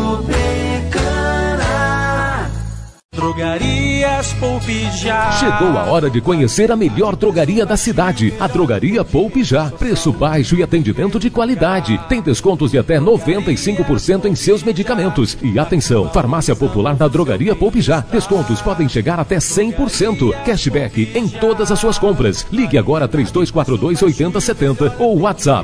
Drogarias Poupe Já. Chegou a hora de conhecer a melhor drogaria da cidade, a Drogaria Poupe Já. Preço baixo e atendimento de qualidade. Tem descontos de até 95% em seus medicamentos. E atenção, farmácia popular da Drogaria Poupe Já. Descontos podem chegar até 100%. Cashback em todas as suas compras. Ligue agora 3242-8070 ou WhatsApp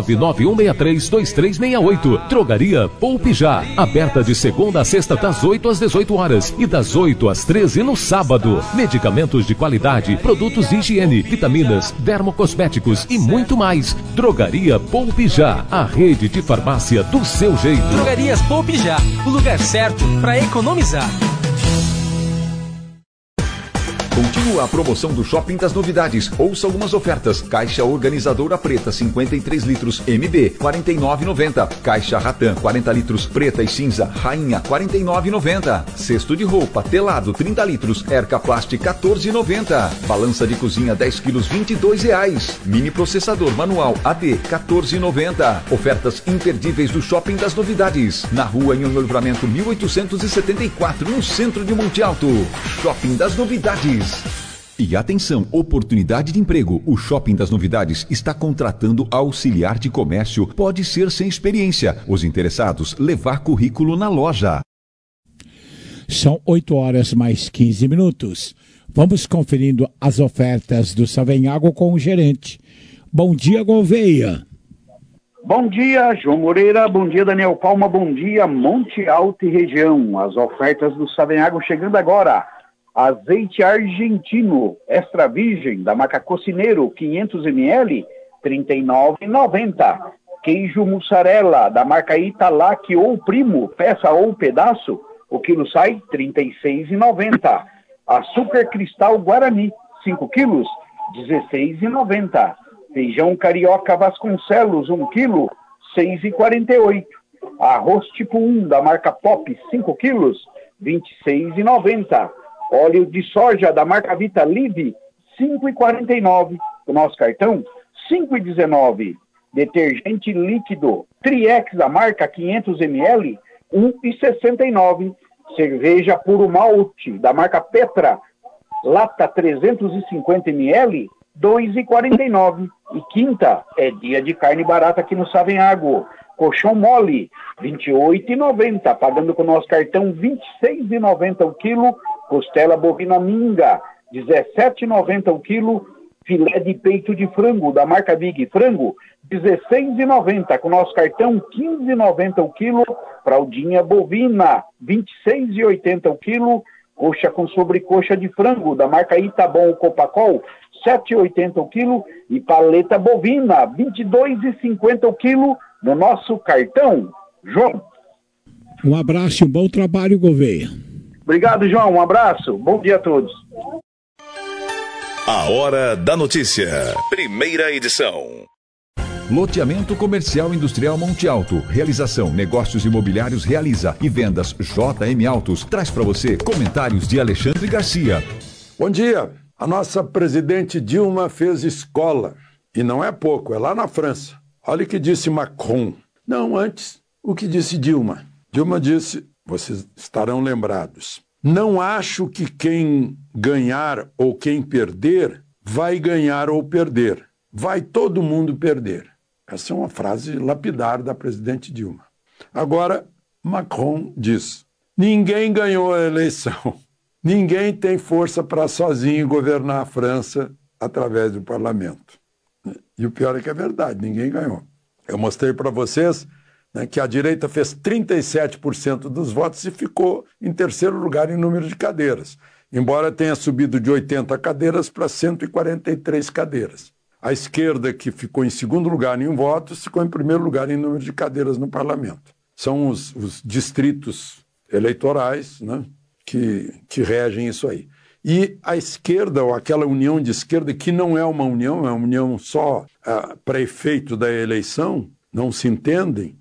991632368. Drogaria Poupe Já. Aberta de segunda a sexta das 8 às 18 horas e das 8 às 13 no sábado. Medicamentos de qualidade, produtos de higiene, vitaminas, dermocosméticos e muito mais. Drogaria Poupe Já, a rede de farmácia do seu jeito. Drogarias Poupe Já, o lugar certo para economizar. Continua a promoção do Shopping das Novidades. Ouça algumas ofertas. Caixa organizadora preta 53 litros MB 49,90. Caixa Ratan 40 litros preta e cinza Rainha 49,90. Cesto de roupa telado 30 litros Erca Plast 14,90. Balança de cozinha 10 quilos R$22. Mini processador manual AD 14,90. Ofertas imperdíveis do Shopping das Novidades. Na rua Nhonhô Livramento 1874, no centro de Monte Alto. Shopping das Novidades. E atenção, oportunidade de emprego. O Shopping das Novidades está contratando auxiliar de comércio. Pode ser sem experiência. Os interessados, levar currículo na loja. São 8 horas mais 15 minutos. Vamos conferindo as ofertas do Savenhago com o gerente. Bom dia, Gouveia. Bom dia, João Moreira. Bom dia, Daniel Palma. Bom dia, Monte Alto e região. As ofertas do Savenhago chegando agora. Azeite argentino extra virgem da marca Cocineiro 500 ml, R$ 39,90. Queijo mussarela da marca Italac ou Primo, peça ou pedaço, o quilo sai R$ 36,90. Açúcar cristal Guarani, 5 quilos, R$ 16,90. Feijão carioca Vasconcelos, 1 quilo, R$ 6,48. Arroz tipo 1 da marca Pop, 5 quilos, R$ 26,90. Óleo de soja da marca Vita Live, R$ 5,49. O nosso cartão, R$ 5,19. Detergente líquido Triex da marca 500 ml, R$ 1,69. Cerveja puro malte da marca Petra, lata 350 ml, R$ 2,49. E quinta é dia de carne barata aqui no Savenhago. Colchão mole, R$ 28,90. Pagando com o nosso cartão, R$ 26,90 o quilo. Costela bovina minga, R$ 17,90 o quilo. Filé de peito de frango da marca Big Frango, R$ 16,90. Com o nosso cartão, R$ 15,90 o quilo. Fraldinha bovina, R$ 26,80 o quilo. Coxa com sobrecoxa de frango da marca Itabom Copacol, R$ 7,80 o quilo. E paleta bovina, R$ 22,50 o quilo. No nosso cartão, João. Um abraço e um bom trabalho, Gouveia. Obrigado, João. Um abraço. Bom dia a todos. A Hora da Notícia. Primeira edição. Loteamento Comercial Industrial Monte Alto. Realização, negócios imobiliários realiza e vendas JM Autos. Traz para você comentários de Alexandre Garcia. Bom dia. A nossa presidente Dilma fez escola. E não é pouco, é lá na França. Olha o que disse Macron. Não, antes, o que disse Dilma. Dilma disse, vocês estarão lembrados, Não acho que quem ganhar ou quem perder vai ganhar ou perder. Vai todo mundo perder. Essa é uma frase lapidar da presidente Dilma. Agora, Macron diz: ninguém ganhou a eleição. Ninguém tem força para sozinho governar a França através do parlamento. E o pior é que é verdade, ninguém ganhou. Eu mostrei para vocês, né, que a direita fez 37% dos votos e ficou em terceiro lugar em número de cadeiras, embora tenha subido de 80 cadeiras para 143 cadeiras. A esquerda, que ficou em segundo lugar em votos, ficou em primeiro lugar em número de cadeiras no parlamento. São os distritos eleitorais, né, que regem isso aí. E a esquerda, ou aquela união de esquerda, que não é uma união só para efeito da eleição, não se entendem,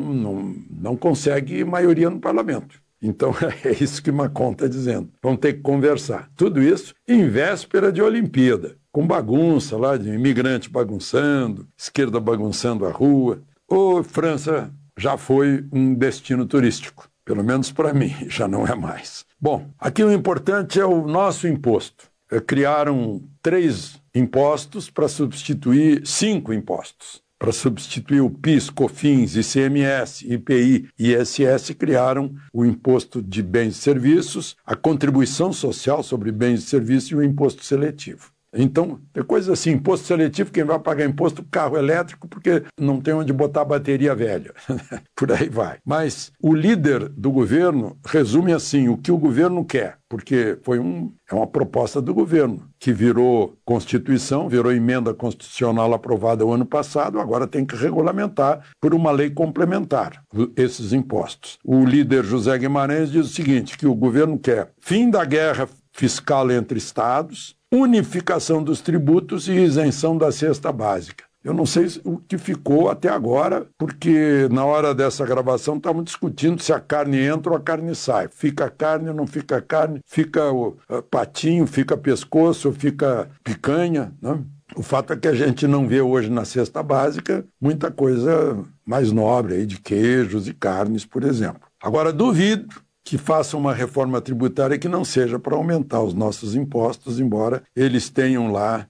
não consegue maioria no parlamento. Então é isso que Macron está dizendo. Vão ter que conversar. Tudo isso em véspera de Olimpíada, com bagunça lá, de imigrante bagunçando, esquerda bagunçando a rua. Ô, França já foi um destino turístico. Pelo menos para mim, já não é mais. Bom, aqui o importante é o nosso imposto. Criaram 3 impostos para substituir 5 impostos. Para substituir o PIS, COFINS, ICMS, IPI e ISS, criaram o imposto de bens e serviços, a contribuição social sobre bens e serviços e o imposto seletivo. Então, tem coisa assim, imposto seletivo, quem vai pagar imposto? Carro elétrico, porque não tem onde botar bateria velha. Por aí vai. Mas o líder do governo resume assim, o que o governo quer, porque é uma proposta do governo, que virou Constituição, virou emenda constitucional aprovada o ano passado, agora tem que regulamentar por uma lei complementar esses impostos. O líder José Guimarães diz o seguinte, que o governo quer fim da guerra fiscal entre estados, unificação dos tributos e isenção da cesta básica. Eu não sei o que ficou até agora, porque na hora dessa gravação estavam discutindo se a carne entra ou a carne sai. Fica carne ou não fica carne, fica o patinho, fica pescoço, fica picanha, né? O fato é que a gente não vê hoje na cesta básica muita coisa mais nobre, aí, de queijos e carnes, por exemplo. Agora, duvido que façam uma reforma tributária que não seja para aumentar os nossos impostos, embora eles tenham lá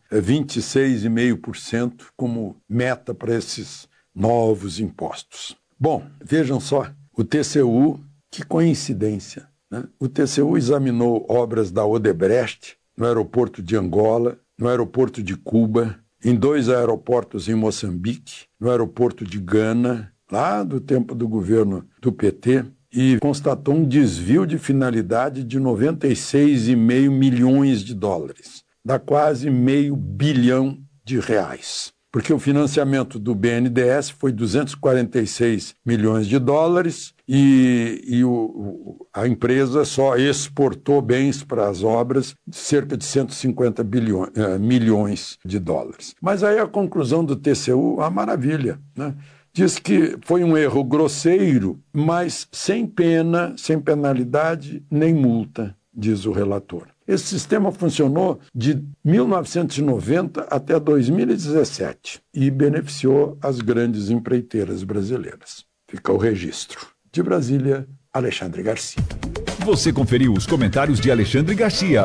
26,5% como meta para esses novos impostos. Bom, vejam só, o TCU, que coincidência, né? O TCU examinou obras da Odebrecht no aeroporto de Angola, no aeroporto de Cuba, em 2 aeroportos em Moçambique, no aeroporto de Gana, lá do tempo do governo do PT, e constatou um desvio de finalidade de 96,5 milhões de dólares, dá quase $500 bilhão. Porque o financiamento do BNDES foi 246 milhões de dólares e a empresa só exportou bens para as obras de cerca de 150 milhões de dólares. Mas aí a conclusão do TCU, uma maravilha, né? Diz que foi um erro grosseiro, mas sem pena, sem penalidade, nem multa, diz o relator. Esse sistema funcionou de 1990 até 2017 e beneficiou as grandes empreiteiras brasileiras. Fica o registro. De Brasília, Alexandre Garcia. Você conferiu os comentários de Alexandre Garcia.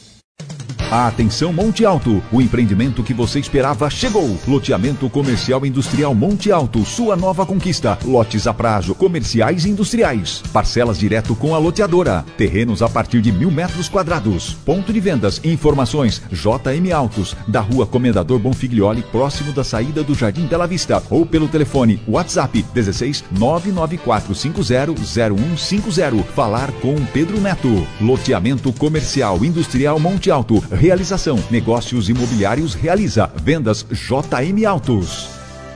Atenção Monte Alto, o empreendimento que você esperava chegou. Loteamento comercial industrial Monte Alto, sua nova conquista. Lotes a prazo, comerciais e industriais. Parcelas direto com a loteadora. Terrenos a partir de 1.000 metros quadrados. Ponto de vendas e informações JM Autos, da Rua Comendador Bonfiglioli, próximo da saída do Jardim Bela Vista. Ou pelo telefone WhatsApp 16 994500150. Falar com Pedro Neto. Loteamento comercial industrial Monte Alto. Realização, negócios imobiliários realiza, vendas JM Autos.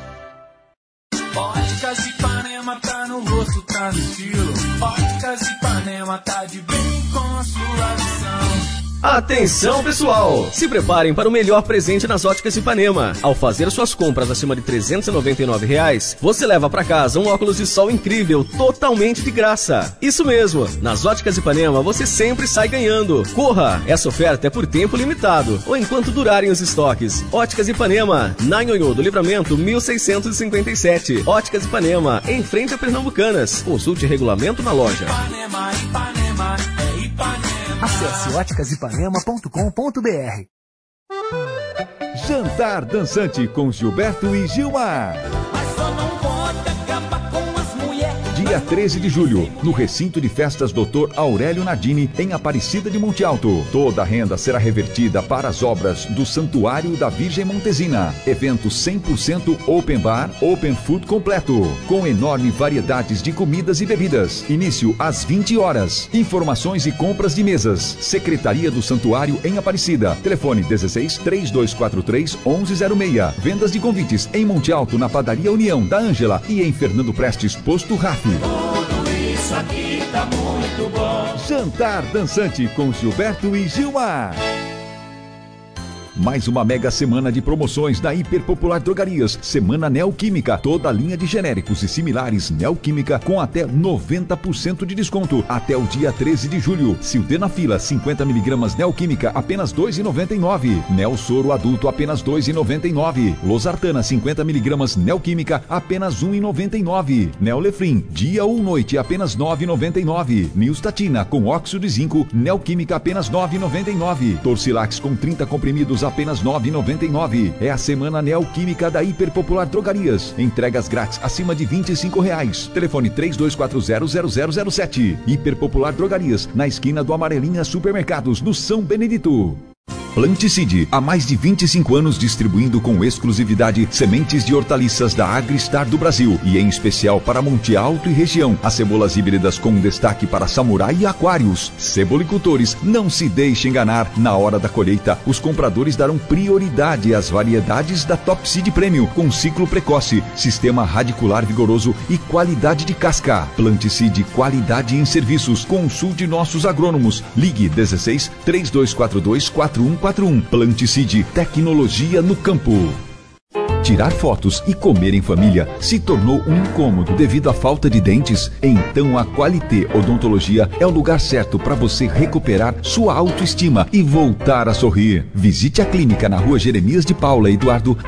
Óticas Ipanema tá no rosto, tá no estilo. Óticas Ipanema tá de bem com a sua visão. Atenção pessoal, se preparem para o melhor presente nas Óticas Ipanema. Ao fazer suas compras acima de R$399, você leva para casa um óculos de sol incrível, totalmente de graça. Isso mesmo, nas Óticas Ipanema você sempre sai ganhando. Corra, essa oferta é por tempo limitado, ou enquanto durarem os estoques. Óticas Ipanema, na Nhonhô do Livramento 1657. Óticas Ipanema, em frente a Pernambucanas. Consulte regulamento na loja. Ipanema, Ipanema, é Ipanema. Acesse óticasipanema.com.br. Jantar dançante com Gilberto e Gilmar. Dia 13 de julho, no recinto de festas Dr. Aurélio Nardini, em Aparecida de Monte Alto. Toda a renda será revertida para as obras do Santuário da Virgem Montesina. Evento 100% open bar, open food completo, com enorme variedades de comidas e bebidas. Início às 20 horas. Informações e compras de mesas. Secretaria do Santuário em Aparecida. Telefone 16 3243 1106. Vendas de convites em Monte Alto, na Padaria União da Ângela e em Fernando Prestes, Posto Raf. Tudo isso aqui tá muito bom. Jantar dançante com Gilberto e Gilmar. Mais uma mega semana de promoções da Hiperpopular Drogarias. Semana Neoquímica. Toda a linha de genéricos e similares Neoquímica com até 90% de desconto. Até o dia 13 de julho. Sildenafila 50mg Neoquímica apenas R$ 2,99. Neosoro adulto apenas R$ 2,99. Losartana 50mg Neoquímica apenas R$ 1,99. Neolefrin dia ou noite apenas R$ 9,99. Nilstatina com óxido de zinco Neoquímica apenas R$ 9,99. Torcilax com 30 comprimidos apenas R$ 9,99. É a semana Neoquímica da Hiperpopular Drogarias. Entregas grátis acima de R$ 25. Telefone 32400007. Hiperpopular Drogarias, na esquina do Amarelinha Supermercados, no São Benedito. Planticide, há mais de 25 anos distribuindo com exclusividade sementes de hortaliças da Agristar do Brasil e em especial para Monte Alto e região. As cebolas híbridas com destaque para samurai e aquários. Cebolicultores, não se deixe enganar. Na hora da colheita, os compradores darão prioridade às variedades da Top Seed Premium com ciclo precoce, sistema radicular vigoroso e qualidade de casca. Planticide, qualidade em serviços. Consulte nossos agrônomos. Ligue 16 3242 4141. Planticide, tecnologia no campo. Tirar fotos e comer em família se tornou um incômodo devido à falta de dentes? Então a Qualité Odontologia é o lugar certo para você recuperar sua autoestima e voltar a sorrir. Visite a clínica na Rua Jeremias de Paula Eduardo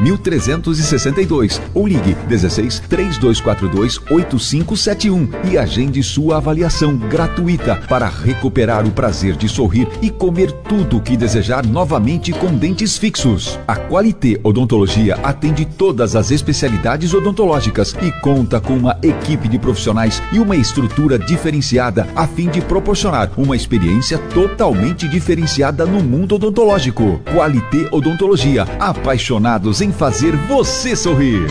1362 ou ligue 16 3242 8571 e agende sua avaliação gratuita para recuperar o prazer de sorrir e comer tudo o que desejar novamente com dentes fixos. A Qualité Odontologia atende todas as especialidades odontológicas e conta com uma equipe de profissionais e uma estrutura diferenciada a fim de proporcionar uma experiência totalmente diferenciada no mundo odontológico. Qualité Odontologia, apaixonados em fazer você sorrir.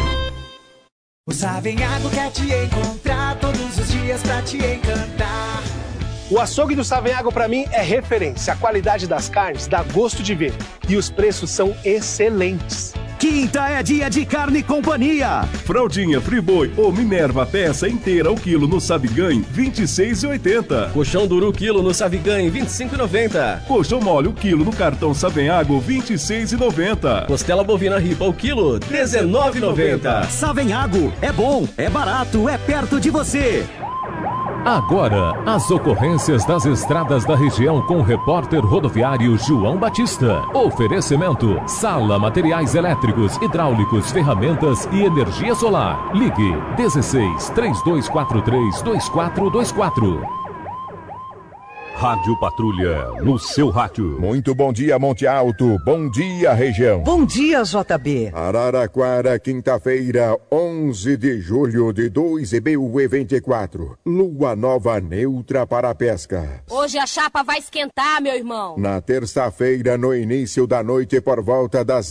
O Savenhago quer te encontrar todos os dias pra te encantar. O açougue do Savenhago pra mim é referência. A qualidade das carnes dá gosto de ver e os preços são excelentes. Quinta é dia de Carne Companhia. Fraldinha Friboi ou Minerva peça inteira ao quilo no Sabiganho, R$ 26,80. Colchão duro quilo no Sabiganho, R$ 25,90. Colchão mole o quilo no cartão Savenhago, R$ 26,90. Costela bovina ripa ao quilo, R$ 19,90. Savenhago, é bom, é barato, é perto de você. Agora, as ocorrências das estradas da região com o repórter rodoviário João Batista. Oferecimento: Sala Materiais Elétricos, Hidráulicos, Ferramentas e Energia Solar. Ligue 16 3243 2424. Rádio Patrulha, no seu rádio. Muito bom dia, Monte Alto. Bom dia, região. Bom dia, JB. Araraquara, quinta-feira, 11 de julho de 2024. Lua nova neutra para a pesca. Hoje a chapa vai esquentar, meu irmão. Na terça-feira, no início da noite, por volta das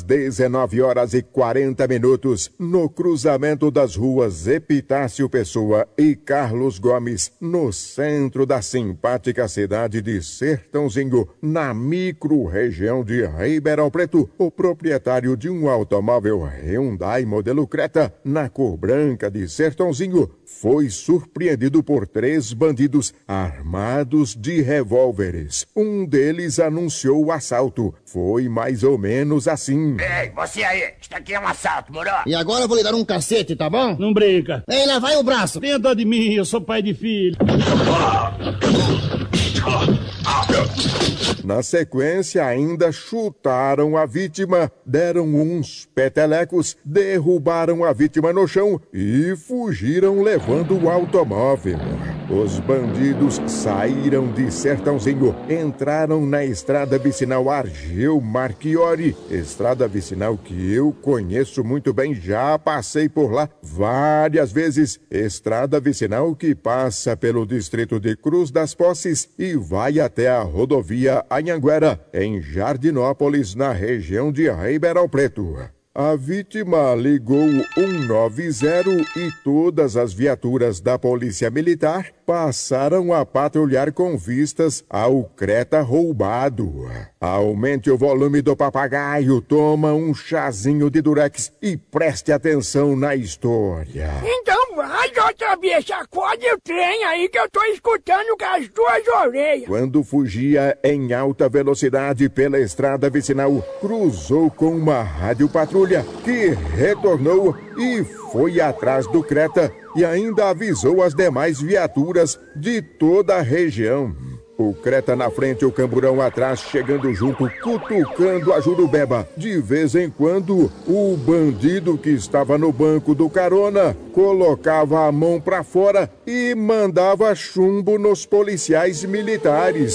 19h40, no cruzamento das ruas Epitácio Pessoa e Carlos Gomes, no centro da simpática cidade de Sertãozinho, na micro-região de Ribeirão Preto, o proprietário de um automóvel Hyundai modelo Creta, na cor branca de Sertãozinho, foi surpreendido por 3 bandidos armados de revólveres. Um deles anunciou o assalto. Foi mais ou menos assim. Ei, você aí, isso aqui é um assalto, moro? E agora eu vou lhe dar um cacete, tá bom? Não brinca. Ei, lá vai o braço. Tenha dó de mim, eu sou pai de filho. Na sequência, ainda chutaram a vítima, deram uns petelecos, derrubaram a vítima no chão e fugiram levando o automóvel. Os bandidos saíram de Sertãozinho, entraram na estrada vicinal Argeu Marchiori, estrada vicinal que eu conheço muito bem, já passei por lá várias vezes, estrada vicinal que passa pelo distrito de Cruz das Posses e vai até a rodovia Anhanguera, em Jardinópolis, na região de Ribeirão Preto. A vítima ligou 190 e todas as viaturas da Polícia Militar passaram a patrulhar com vistas ao Creta roubado. Aumente o volume do papagaio, toma um chazinho de Durex e preste atenção na história. Então vai, JB, sacode o trem aí que eu tô escutando com as duas orelhas. Quando fugia em alta velocidade pela estrada vicinal, cruzou com uma radiopatrulha que retornou e foi atrás do Creta e ainda avisou as demais viaturas de toda a região. O Creta na frente, o Camburão atrás, chegando junto, cutucando a Jurubeba. De vez em quando, o bandido que estava no banco do carona colocava a mão pra fora e mandava chumbo nos policiais militares.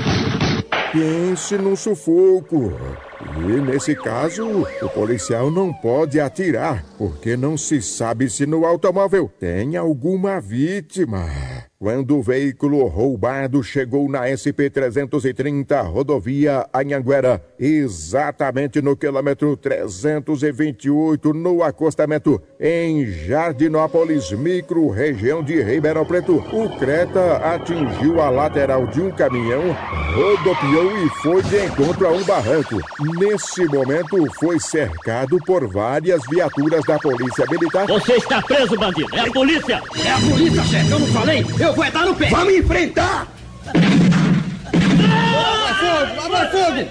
Pense num sufoco. E, nesse caso, o policial não pode atirar, porque não se sabe se no automóvel tem alguma vítima. Quando o veículo roubado chegou na SP-330, rodovia Anhanguera, exatamente no quilômetro 328, no acostamento, em Jardinópolis, micro-região de Ribeirão Preto, o Creta atingiu a lateral de um caminhão, rodopiou e foi de encontro a um barranco. Nesse momento, foi cercado por várias viaturas da Polícia Militar. Você está preso, bandido! É a polícia! É a polícia, chefe! Eu não falei! Eu vou dar no pé! Vamos enfrentar! Abra fogo! Abra fogo!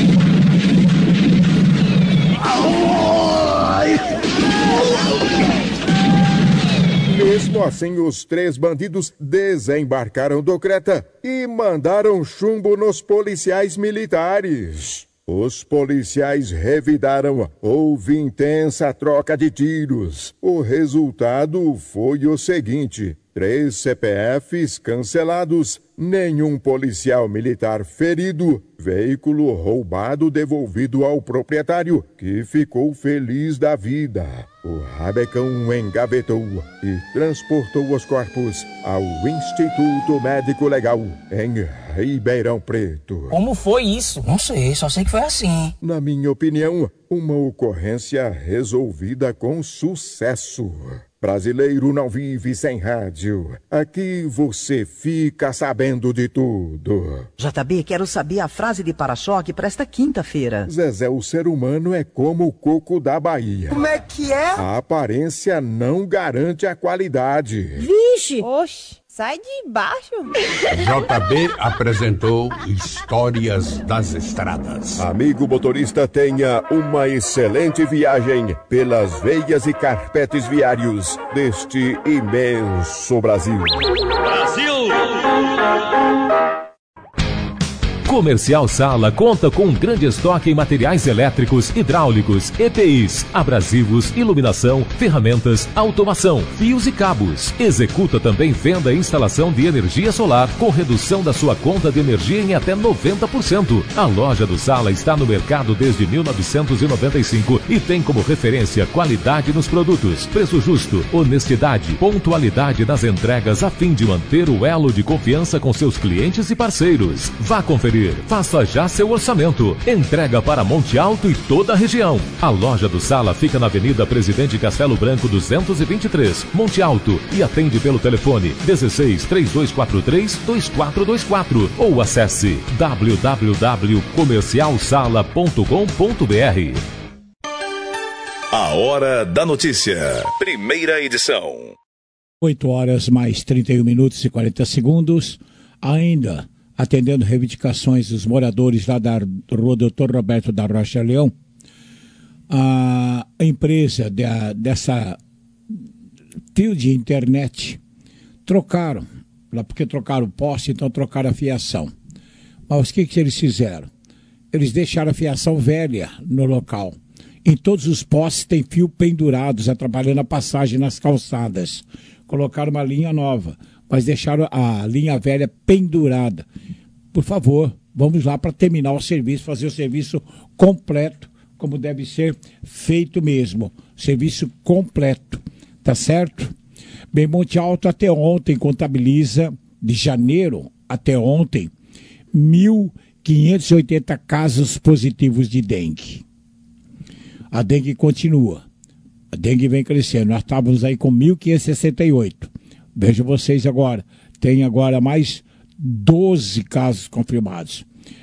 Mesmo assim, os três bandidos desembarcaram do Creta e mandaram chumbo nos policiais militares. Os policiais revidaram, houve intensa troca de tiros. O resultado foi o seguinte: 3 CPFs cancelados, nenhum policial militar ferido, veículo roubado devolvido ao proprietário, que ficou feliz da vida. O rabecão engavetou e transportou os corpos ao Instituto Médico Legal, em Ribeirão Preto. Como foi isso? Não sei, só sei que foi assim. Na minha opinião, uma ocorrência resolvida com sucesso. Brasileiro não vive sem rádio. Aqui você fica sabendo de tudo. JB, quero saber a frase de para-choque para esta quinta-feira. Zezé, o ser humano é como o coco da Bahia. Como é que é? A aparência não garante a qualidade. Vixe! Oxe, sai de baixo. JB apresentou Histórias das Estradas. Amigo motorista, tenha uma excelente viagem pelas veias e carpetes viários deste imenso Brasil. Brasil! Comercial Sala conta com um grande estoque em materiais elétricos, hidráulicos, EPIs, abrasivos, iluminação, ferramentas, automação, fios e cabos. Executa também venda e instalação de energia solar com redução da sua conta de energia em até 90%. A loja do Sala está no mercado desde 1995 e tem como referência qualidade nos produtos, preço justo, honestidade, pontualidade nas entregas a fim de manter o elo de confiança com seus clientes e parceiros. Vá conferir. Faça já seu orçamento. Entrega para Monte Alto e toda a região. A loja do Sala fica na Avenida Presidente Castelo Branco 223, Monte Alto, e atende pelo telefone 16 3243 2424 ou acesse www.comercialsala.com.br. A Hora da Notícia. Primeira edição. 8 horas mais 31 minutos e 40 segundos. Ainda atendendo reivindicações dos moradores lá da rua Doutor Roberto da Rocha Leão, a empresa dessa fio de internet trocaram, porque trocaram o poste, então trocaram a fiação. Mas o que eles fizeram? Eles deixaram a fiação velha no local. Em todos os postes tem fio pendurados, atrapalhando a passagem nas calçadas. Colocaram uma linha nova, mas deixaram a linha velha pendurada. Por favor, vamos lá para terminar o serviço, fazer o serviço completo, como deve ser feito mesmo. Serviço completo, tá certo? Bem, Monte Alto até ontem contabiliza, de janeiro até ontem, 1.580 casos positivos de dengue. A dengue continua. A dengue vem crescendo. Nós estávamos aí com 1.568. Vejam vocês agora. Tem agora mais 12 casos confirmados.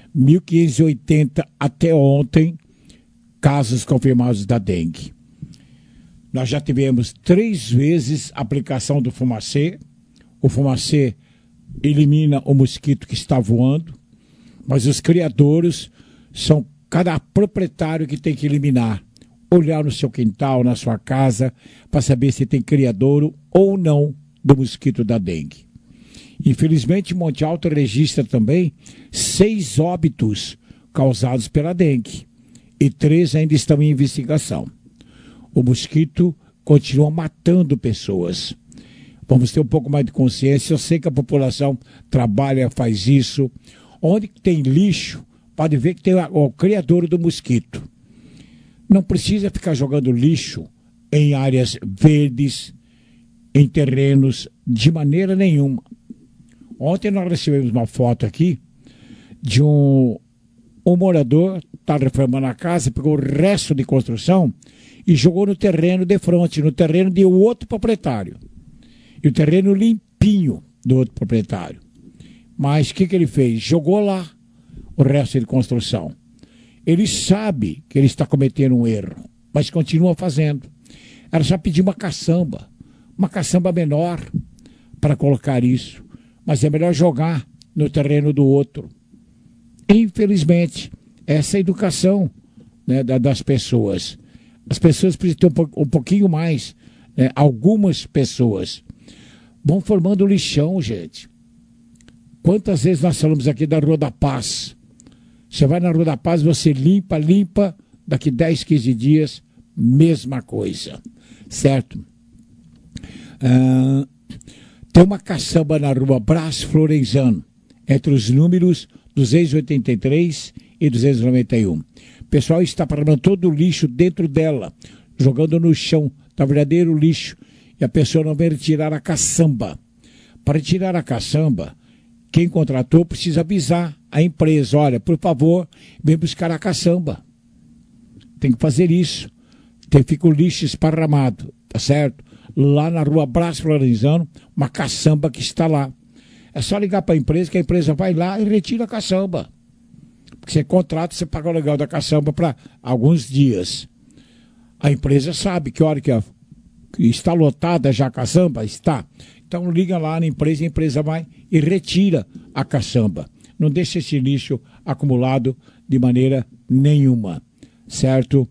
1.580 até ontem casos confirmados da dengue. Nós já tivemos 3 vezes a aplicação do fumacê. O fumacê elimina o mosquito que está voando, mas os criadouros são cada proprietário que tem que eliminar. Olhar no seu quintal, na sua casa, para saber se tem criadouro ou não do mosquito da dengue. Infelizmente, Monte Alto registra também 6 óbitos causados pela dengue e 3 ainda estão em investigação. O mosquito continua matando pessoas. Vamos ter um pouco mais de consciência. Eu sei que a população trabalha, faz isso. Onde tem lixo, pode ver que tem o criadouro do mosquito. Não precisa ficar jogando lixo em áreas verdes, em terrenos, de maneira nenhuma. Ontem nós recebemos uma foto aqui de um morador, está reformando a casa, pegou o resto de construção e jogou no terreno de frente, no terreno de outro proprietário. E o terreno limpinho do outro proprietário. Mas o que ele fez? Jogou lá o resto de construção. Ele sabe que ele está cometendo um erro, mas continua fazendo. Era só pedir uma caçamba menor para colocar isso. Mas é melhor jogar no terreno do outro. Infelizmente, essa é a educação, né, das pessoas. As pessoas precisam ter um pouquinho mais, né, algumas pessoas vão formando lixão, gente. Quantas vezes nós falamos aqui da Rua da Paz? Você vai na Rua da Paz, você limpa, daqui 10, 15 dias, mesma coisa, certo? Tem uma caçamba na Rua Brás Florenzano, entre os números 283 e 291. O pessoal está parando todo o lixo dentro dela, jogando no chão, tá verdadeiro lixo, e a pessoa não vem retirar a caçamba. Para retirar a caçamba, quem contratou precisa avisar a empresa, olha, por favor, vem buscar a caçamba. Tem que fazer isso. Fica o lixo esparramado, tá certo? Lá na Rua Brás Florenzano, uma caçamba que está lá. É só ligar para a empresa, que a empresa vai lá e retira a caçamba. Porque você contrata, você paga o aluguel da caçamba para alguns dias. A empresa sabe que hora que está lotada já a caçamba, está. Então liga lá na empresa, a empresa vai e retira a caçamba. Não deixa esse lixo acumulado de maneira nenhuma, certo?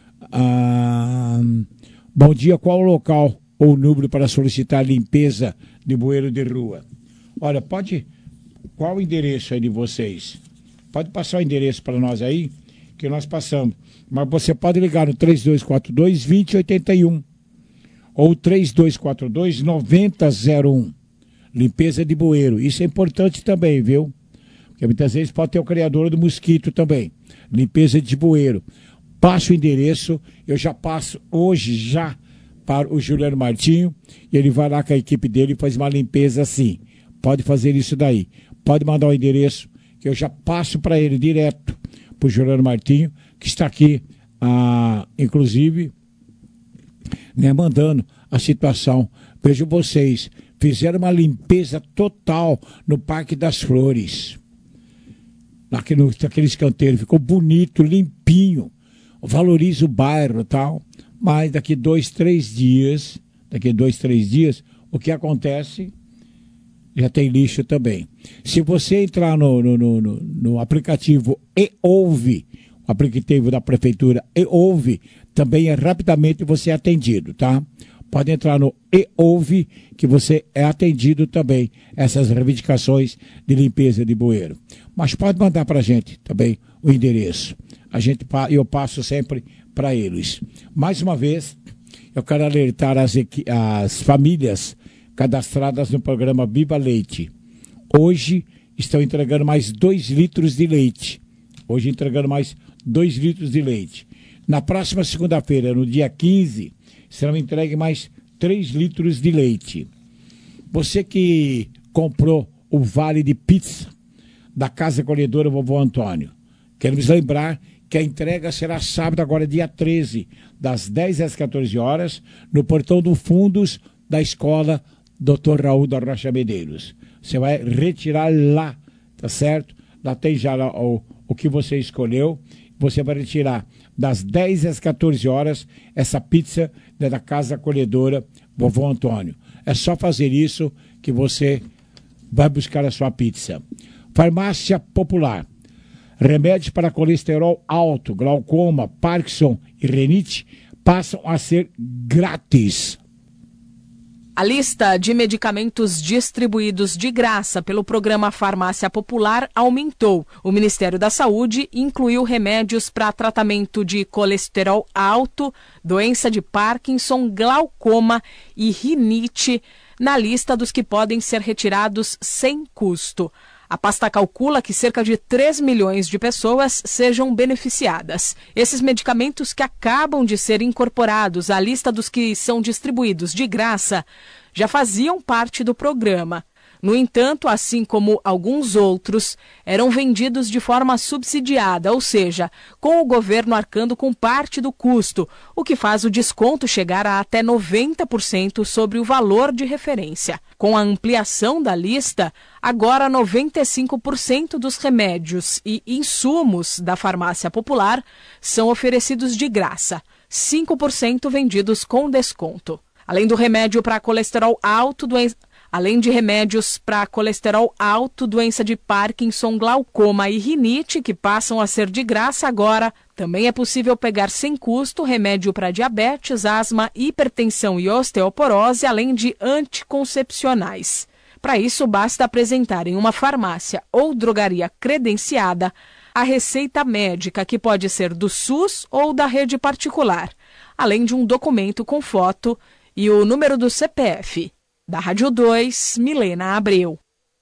Bom dia, qual o local ou número para solicitar limpeza de bueiro de rua? Olha, qual o endereço aí de vocês? Pode passar o endereço para nós aí, que nós passamos. Mas você pode ligar no 3242-2081 ou 3242-9001. Limpeza de bueiro. Isso é importante também, viu? Porque muitas vezes pode ter o criador do mosquito também. Limpeza de bueiro. Passa o endereço, eu já passo hoje já para o Juliano Martinho, e ele vai lá com a equipe dele e faz uma limpeza assim. Pode fazer isso daí. Pode mandar o endereço, que eu já passo para ele direto, para o Juliano Martinho, que está aqui, inclusive, né, mandando a situação. Vejam vocês, fizeram uma limpeza total no Parque das Flores. Naquele escanteio, ficou bonito, limpinho. Valoriza o bairro e tal. Mas daqui 2, 3 dias, o que acontece? Já tem lixo também. Se você entrar no aplicativo e-ouve, o aplicativo da prefeitura e-ouve, também rapidamente você é atendido, tá? pode entrar no e-ouve, que você é atendido também, essas reivindicações de limpeza de bueiro. Mas pode mandar para a gente também o endereço. Eu passo sempre para eles. Mais uma vez, eu quero alertar as famílias cadastradas no programa Viva Leite. Hoje estão entregando mais 2 litros de leite. Na próxima segunda-feira, no dia 15, serão entregues mais 3 litros de leite. Você que comprou o vale de pizza da Casa Acolhedora Vovô Antônio, queremos lembrar que a entrega será sábado, agora dia 13, das 10 às 14 horas, no portão do Fundos da Escola Dr. Raul da Rocha Medeiros. Você vai retirar lá, tá certo? Lá tem já o que você escolheu. Você vai retirar das 10 às 14 horas essa pizza da Casa Acolhedora Vovô Antônio. É só fazer isso que você vai buscar a sua pizza. Farmácia Popular. Remédios para colesterol alto, glaucoma, Parkinson e renite passam a ser grátis. A lista de medicamentos distribuídos de graça pelo programa Farmácia Popular aumentou. O Ministério da Saúde incluiu remédios para tratamento de colesterol alto, doença de Parkinson, glaucoma e rinite na lista dos que podem ser retirados sem custo. A pasta calcula que cerca de 3 milhões de pessoas sejam beneficiadas. Esses medicamentos que acabam de ser incorporados à lista dos que são distribuídos de graça já faziam parte do programa. No entanto, assim como alguns outros, eram vendidos de forma subsidiada, ou seja, com o governo arcando com parte do custo, o que faz o desconto chegar a até 90% sobre o valor de referência. Com a ampliação da lista, agora 95% dos remédios e insumos da farmácia popular são oferecidos de graça, 5% vendidos com desconto. Além de remédios para colesterol alto, doença de Parkinson, glaucoma e rinite, que passam a ser de graça agora, também é possível pegar sem custo remédio para diabetes, asma, hipertensão e osteoporose, além de anticoncepcionais. Para isso, basta apresentar em uma farmácia ou drogaria credenciada a receita médica, que pode ser do SUS ou da rede particular, além de um documento com foto e o número do CPF. Da Rádio 2, Milena Abreu.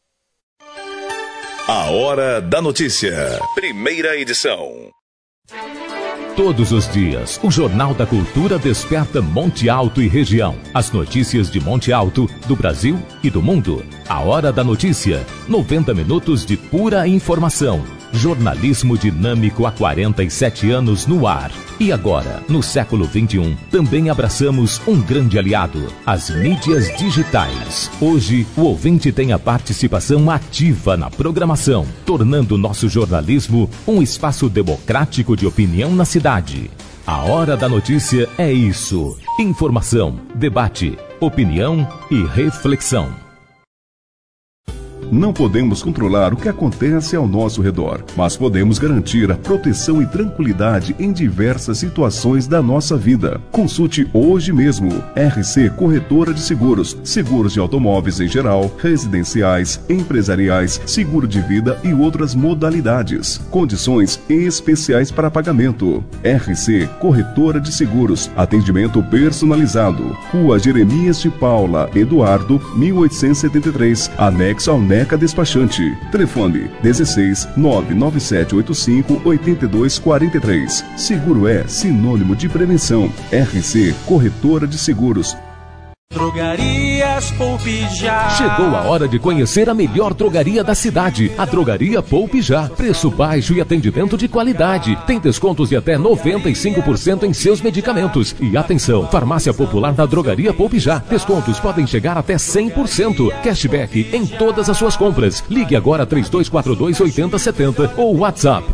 A Hora da Notícia. Primeira edição. Todos os dias, o Jornal da Cultura desperta Monte Alto e região. As notícias de Monte Alto, do Brasil e do mundo. A Hora da Notícia. 90 minutos de pura informação. Jornalismo dinâmico há 47 anos no ar. E agora, no século XXI, também abraçamos um grande aliado, as mídias digitais. Hoje, o ouvinte tem a participação ativa na programação, tornando nosso jornalismo um espaço democrático de opinião na cidade. A Hora da Notícia é isso: informação, debate, opinião e reflexão. Não podemos controlar o que acontece ao nosso redor, mas podemos garantir a proteção e tranquilidade em diversas situações da nossa vida. Consulte hoje mesmo. RC Corretora de Seguros. Seguros de automóveis em geral, residenciais, empresariais, seguro de vida e outras modalidades. Condições especiais para pagamento. RC Corretora de Seguros. Atendimento personalizado. Rua Jeremias de Paula, Eduardo, 1873. Anexo ao NECA Despachante. Telefone 16 99785 8243. Seguro é sinônimo de prevenção. RC Corretora de Seguros. Drogarias Poupe Já. Chegou a hora de conhecer a melhor drogaria da cidade, a Drogaria Poupe Já. Preço baixo e atendimento de qualidade. Tem descontos de até 95% em seus medicamentos. E atenção, Farmácia Popular da Drogaria Poupe Já. Descontos podem chegar até 100%. Cashback em todas as suas compras. Ligue agora 3242-8070 ou WhatsApp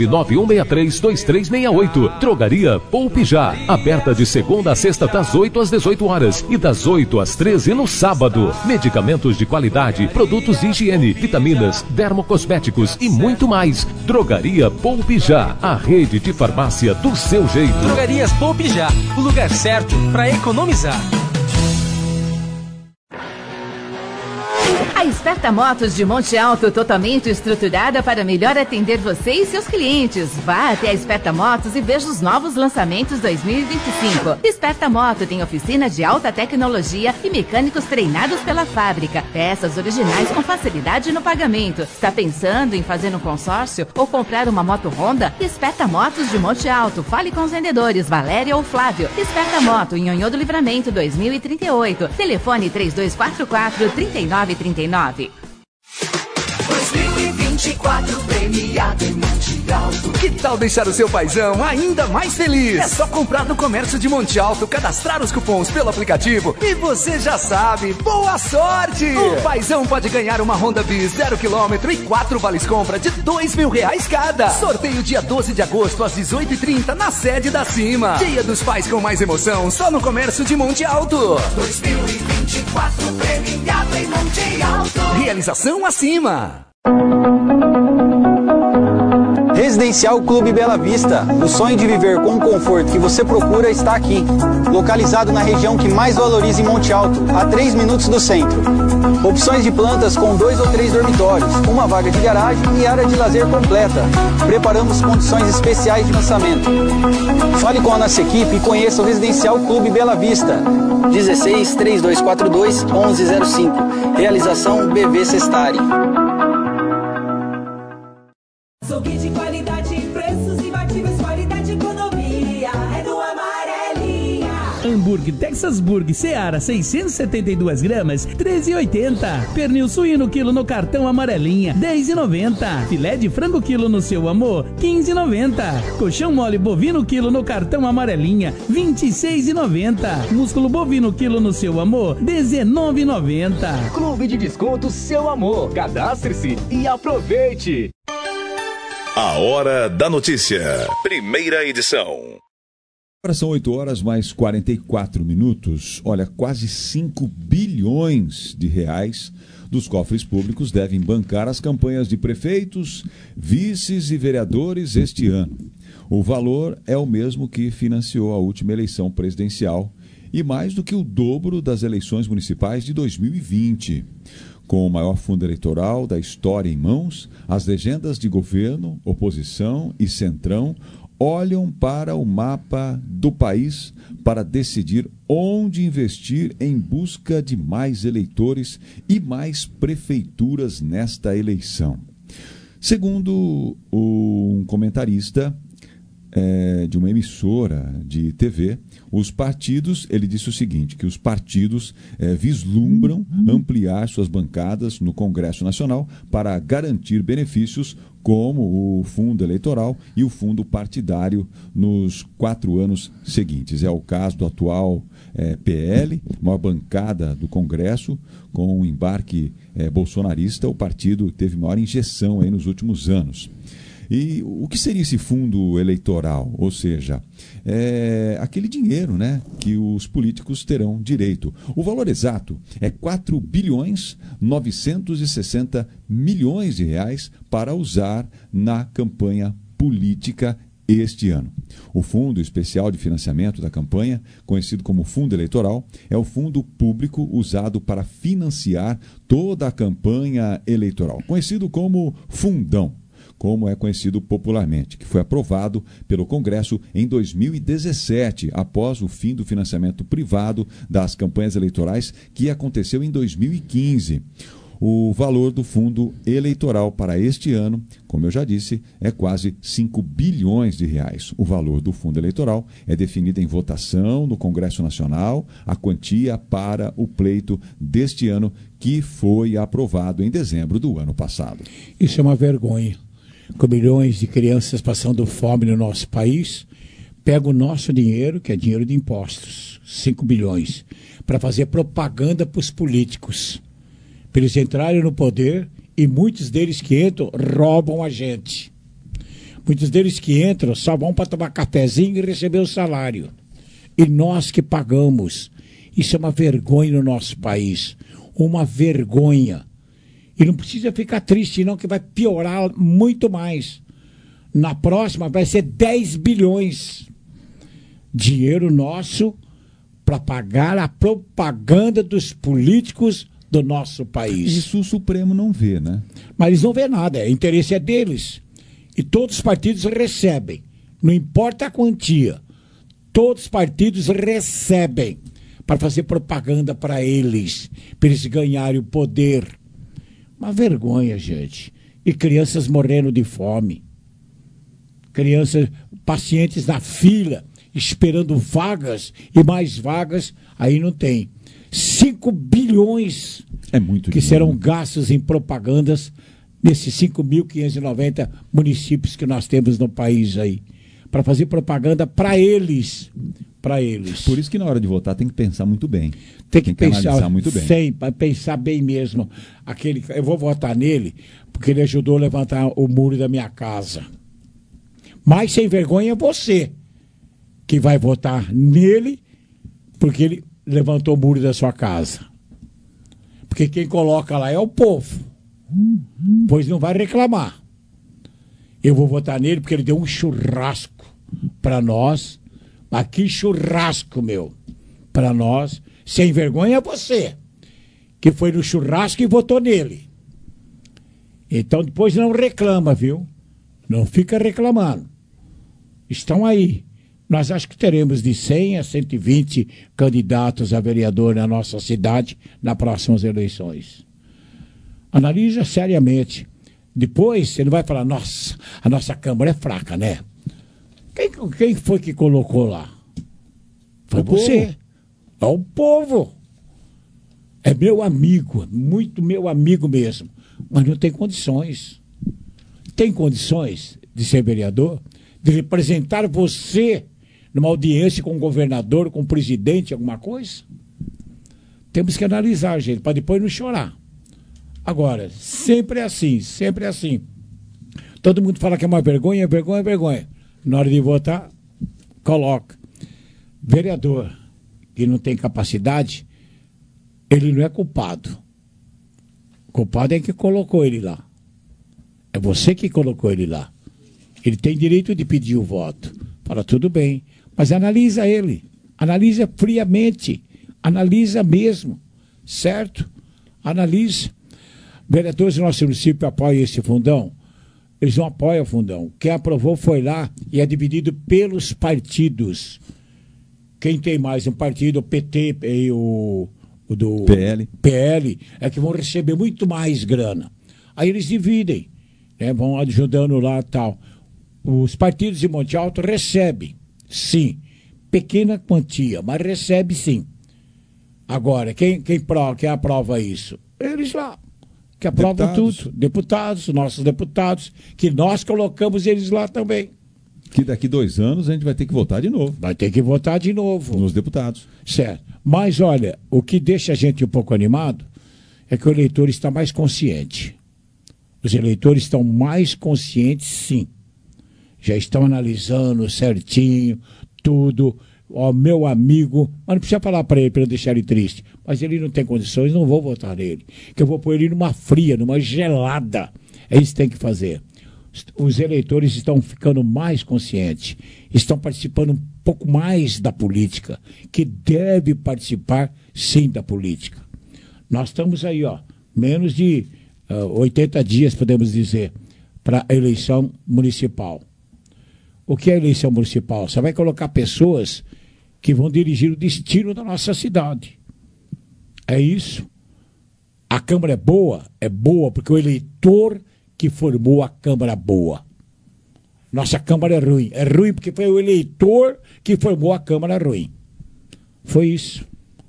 991632368. Drogaria Poupe Já. Aberta de segunda a sexta das 8 às 18 horas e das 8 às 13 no sábado. Medicamentos de qualidade, produtos de higiene, vitaminas, dermocosméticos e muito mais. Drogaria Poupe Já, a rede de farmácia do seu jeito. Drogarias Poupe Já, o lugar certo para economizar. Esperta Motos de Monte Alto, totalmente estruturada para melhor atender você e seus clientes. Vá até a Esperta Motos e veja os novos lançamentos 2025. Esperta Moto tem oficina de alta tecnologia e mecânicos treinados pela fábrica. Peças originais com facilidade no pagamento. Está pensando em fazer um consórcio ou comprar uma moto Honda? Esperta Motos de Monte Alto. Fale com os vendedores Valéria ou Flávio. Esperta Moto em Nhonhô do Livramento 2038. Telefone 3244-3939. 2024 premiado em Monte Alto. Que tal deixar o seu paizão ainda mais feliz? É só comprar no comércio de Monte Alto, cadastrar os cupons pelo aplicativo e você já sabe, boa sorte! O paizão pode ganhar uma Honda Bis 0 km e 4 vales compra de R$2.000 cada. Sorteio dia 12 de agosto às 18h30 na sede da Cima. Dia dos Pais com mais emoção, só no comércio de Monte Alto. 2024 premiado em Monte Alto. Realização Acima. Residencial Clube Bela Vista. O sonho de viver com o conforto que você procura está aqui. Localizado na região que mais valoriza em Monte Alto, a 3 minutos do centro. Opções de plantas com 2 ou 3 dormitórios, uma vaga de garagem e área de lazer completa. Preparamos condições especiais de lançamento. Fale com a nossa equipe e conheça o Residencial Clube Bela Vista. 16 3242 1105. Realização BV Sestari. Açougue de qualidade, preços imbatíveis, qualidade e economia, é do Amarelinha. Hambúrguer Texas Burger Seara 672 gramas, R$13,80. Pernil suíno quilo no cartão Amarelinha, R$10,90. Filé de frango quilo no Seu Amor, R$15,90. Colchão mole bovino quilo no cartão Amarelinha, R$26,90. Músculo bovino quilo no Seu Amor, R$19,90. Clube de Descontos Seu Amor. Cadastre-se e aproveite. A Hora da Notícia. Primeira edição. Agora são 8 horas mais 44 minutos. Olha, quase 5 bilhões de reais dos cofres públicos devem bancar as campanhas de prefeitos, vices e vereadores este ano. O valor é o mesmo que financiou a última eleição presidencial e mais do que o dobro das eleições municipais de 2020. Com o maior fundo eleitoral da história em mãos, as legendas de governo, oposição e centrão olham para o mapa do país para decidir onde investir em busca de mais eleitores e mais prefeituras nesta eleição. Segundo um comentarista de uma emissora de TV, ele disse o seguinte, que os partidos vislumbram ampliar suas bancadas no Congresso Nacional para garantir benefícios como o fundo eleitoral e o fundo partidário nos 4 anos seguintes. É o caso do atual PL, maior bancada do Congresso, com o embarque bolsonarista, o partido teve maior injeção aí nos últimos anos. E o que seria esse fundo eleitoral? Ou seja, aquele dinheiro, né, que os políticos terão direito. O valor exato é 4 bilhões 960 milhões de reais para usar na campanha política este ano. O Fundo Especial de Financiamento da Campanha, conhecido como Fundo Eleitoral, é o fundo público usado para financiar toda a campanha eleitoral, conhecido como Fundão, como é conhecido popularmente, que foi aprovado pelo Congresso em 2017, após o fim do financiamento privado das campanhas eleitorais, que aconteceu em 2015. O valor do fundo eleitoral para este ano, como eu já disse, é quase 5 bilhões de reais. O valor do fundo eleitoral é definido em votação no Congresso Nacional, a quantia para o pleito deste ano, que foi aprovado em dezembro do ano passado. Isso é uma vergonha. Com milhões de crianças passando fome no nosso país, pega o nosso dinheiro, que é dinheiro de impostos, 5 bilhões, para fazer propaganda para os políticos, para eles entrarem no poder, e muitos deles que entram roubam a gente. Muitos deles que entram só vão para tomar cafezinho e receber o salário. E nós que pagamos. Isso é uma vergonha no nosso país. Uma vergonha. E não precisa ficar triste, não, que vai piorar muito mais. Na próxima vai ser 10 bilhões. Dinheiro nosso para pagar a propaganda dos políticos do nosso país. Isso o Supremo não vê, né? Mas eles não vê nada, o interesse é deles. E todos os partidos recebem, não importa a quantia, todos os partidos recebem para fazer propaganda para eles ganharem o poder. Uma vergonha, gente. E crianças morrendo de fome. Crianças, pacientes na fila, esperando vagas e mais vagas, aí não tem. 5 bilhões é muito que dinheiro, serão gastos em propagandas nesses 5.590 municípios que nós temos no país aí, para fazer propaganda para eles. Para eles. Por isso que na hora de votar tem que pensar muito bem. Tem que pensar analisar muito bem. Sim, para pensar bem mesmo. Eu vou votar nele porque ele ajudou a levantar o muro da minha casa. Mas sem vergonha é você que vai votar nele porque ele levantou o muro da sua casa. Porque quem coloca lá é o povo. Pois não vai reclamar. Eu vou votar nele porque ele deu um churrasco para nós. Aqui churrasco, meu. Para nós. Sem vergonha é você que foi no churrasco e votou nele. Então depois não reclama, viu? Não fica reclamando. Estão aí. Nós acho que teremos de 100 a 120 candidatos a vereador na nossa cidade nas próximas eleições. Analisa seriamente. Depois você não vai falar, nossa, a nossa Câmara é fraca, né? Quem foi que colocou lá? Foi você. É o povo. É meu amigo, muito meu amigo mesmo. Mas não tem condições. Tem condições de ser vereador? De representar você numa audiência com o governador, com o presidente, alguma coisa? Temos que analisar, gente, para depois não chorar. Agora, sempre é assim, sempre é assim. Todo mundo fala que é uma vergonha, vergonha, vergonha. Na hora de votar, coloca. Vereador que não tem capacidade, ele não é culpado. O culpado é quem colocou ele lá. É você que colocou ele lá. Ele tem direito de pedir o voto. Fala, tudo bem. Mas analisa ele. Analisa friamente. Analisa mesmo. Certo? Analisa. Vereadores do nosso município apoiam esse fundão. Eles não apoiam o fundão. Quem aprovou foi lá e é dividido pelos partidos. Quem tem mais um partido, o PT e o do PL, é que vão receber muito mais grana. Aí eles dividem, né? Vão ajudando lá e tal. Os partidos de Monte Alto recebem, sim, pequena quantia, mas recebe sim. Agora, quem aprova isso? Eles lá, que aprovam tudo. Deputados, nossos deputados, que nós colocamos eles lá também. Que daqui 2 anos a gente vai ter que votar de novo. Vai ter que votar de novo. Nos deputados. Certo. Mas olha, o que deixa a gente um pouco animado é que o eleitor está mais consciente. Os eleitores estão mais conscientes, sim. Já estão analisando certinho, tudo. Ó, meu amigo, mas não precisa falar para ele, para deixar ele triste. Mas ele não tem condições, não vou votar nele. Que eu vou pôr ele numa fria, numa gelada. É isso que tem que fazer. Os eleitores estão ficando mais conscientes, estão participando um pouco mais da política, que deve participar, sim, da política. Nós estamos aí, ó, menos de 80 dias, podemos dizer, para a eleição municipal. O que é a eleição municipal? Você vai colocar pessoas que vão dirigir o destino da nossa cidade. É isso. A Câmara é boa porque o eleitor que formou a Câmara boa. Nossa Câmara é ruim porque foi o eleitor que formou a Câmara ruim. Foi isso.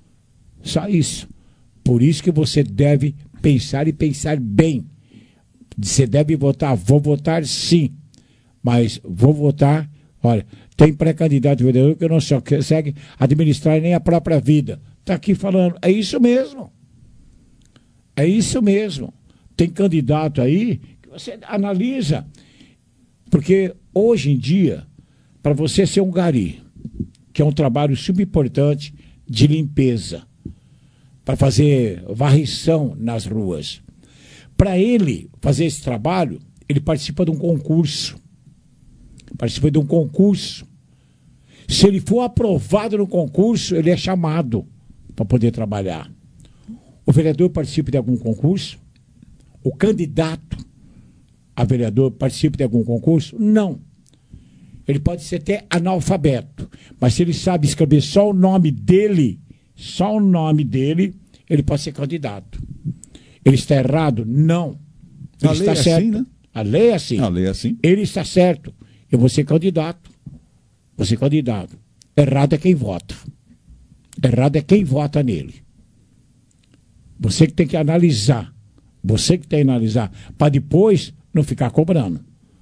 Só isso. Por isso que você deve pensar e pensar bem. Você deve votar. Vou votar sim. Mas vou votar. Olha, tem pré-candidato vereador que não só consegue administrar nem a própria vida. Está aqui falando. É isso mesmo. É isso mesmo. Tem candidato aí que você analisa. Porque hoje em dia, para você ser um gari, que é um trabalho subimportante de limpeza, para fazer varrição nas ruas, para ele fazer esse trabalho, ele participa de um concurso. Participa de um concurso. Se ele for aprovado no concurso, ele é chamado para poder trabalhar. O vereador participa de algum concurso? O candidato a vereador participa de algum concurso? Não. Ele pode ser até analfabeto, mas se ele sabe escrever só o nome dele, ele pode ser candidato. Ele está errado? Não. Ele está certo. Assim, né? A lei é assim. A lei é assim. Ele está certo. Eu vou ser candidato. Vou ser candidato. Errado é quem vota. Errado é quem vota nele. Você que tem que analisar. Você que tem que analisar. Para depois não ficar cobrando.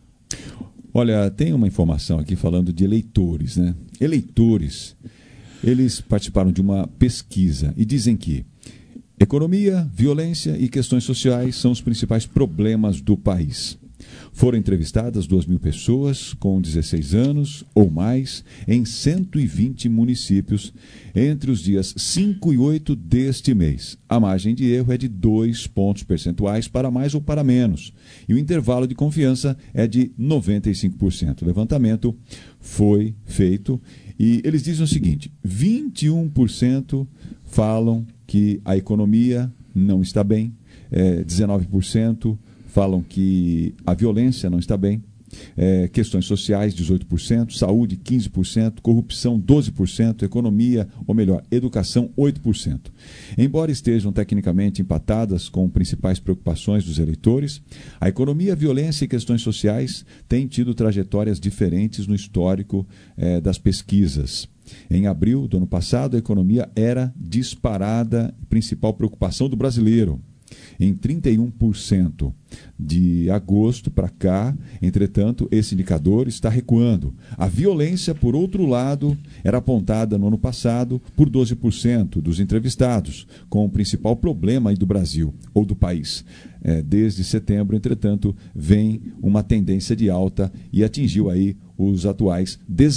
Olha, tem uma informação aqui falando de eleitores, né? Eleitores, eles participaram de uma pesquisa e dizem que economia, violência e questões sociais são os principais problemas do país. Foram entrevistadas 2.000 pessoas com 16 anos ou mais em 120 municípios entre os dias 5 e 8 deste mês. A margem de erro é de 2 pontos percentuais para mais ou para menos. E o intervalo de confiança é de 95%. O levantamento foi feito e eles dizem o seguinte: 21% falam que a economia não está bem, 19% falam que a violência não está bem, questões sociais 18%, saúde 15%, corrupção 12%, economia, ou melhor, educação 8%. Embora estejam tecnicamente empatadas com principais preocupações dos eleitores, a economia, a violência e questões sociais têm tido trajetórias diferentes no histórico das pesquisas. Em abril do ano passado, a economia era disparada, principal preocupação do brasileiro. Em 31% de agosto para cá, entretanto, esse indicador está recuando. A violência, por outro lado, era apontada no ano passado por 12% dos entrevistados, com o principal problema aí do Brasil, ou do país. Desde setembro, entretanto, vem uma tendência de alta e atingiu aí os atuais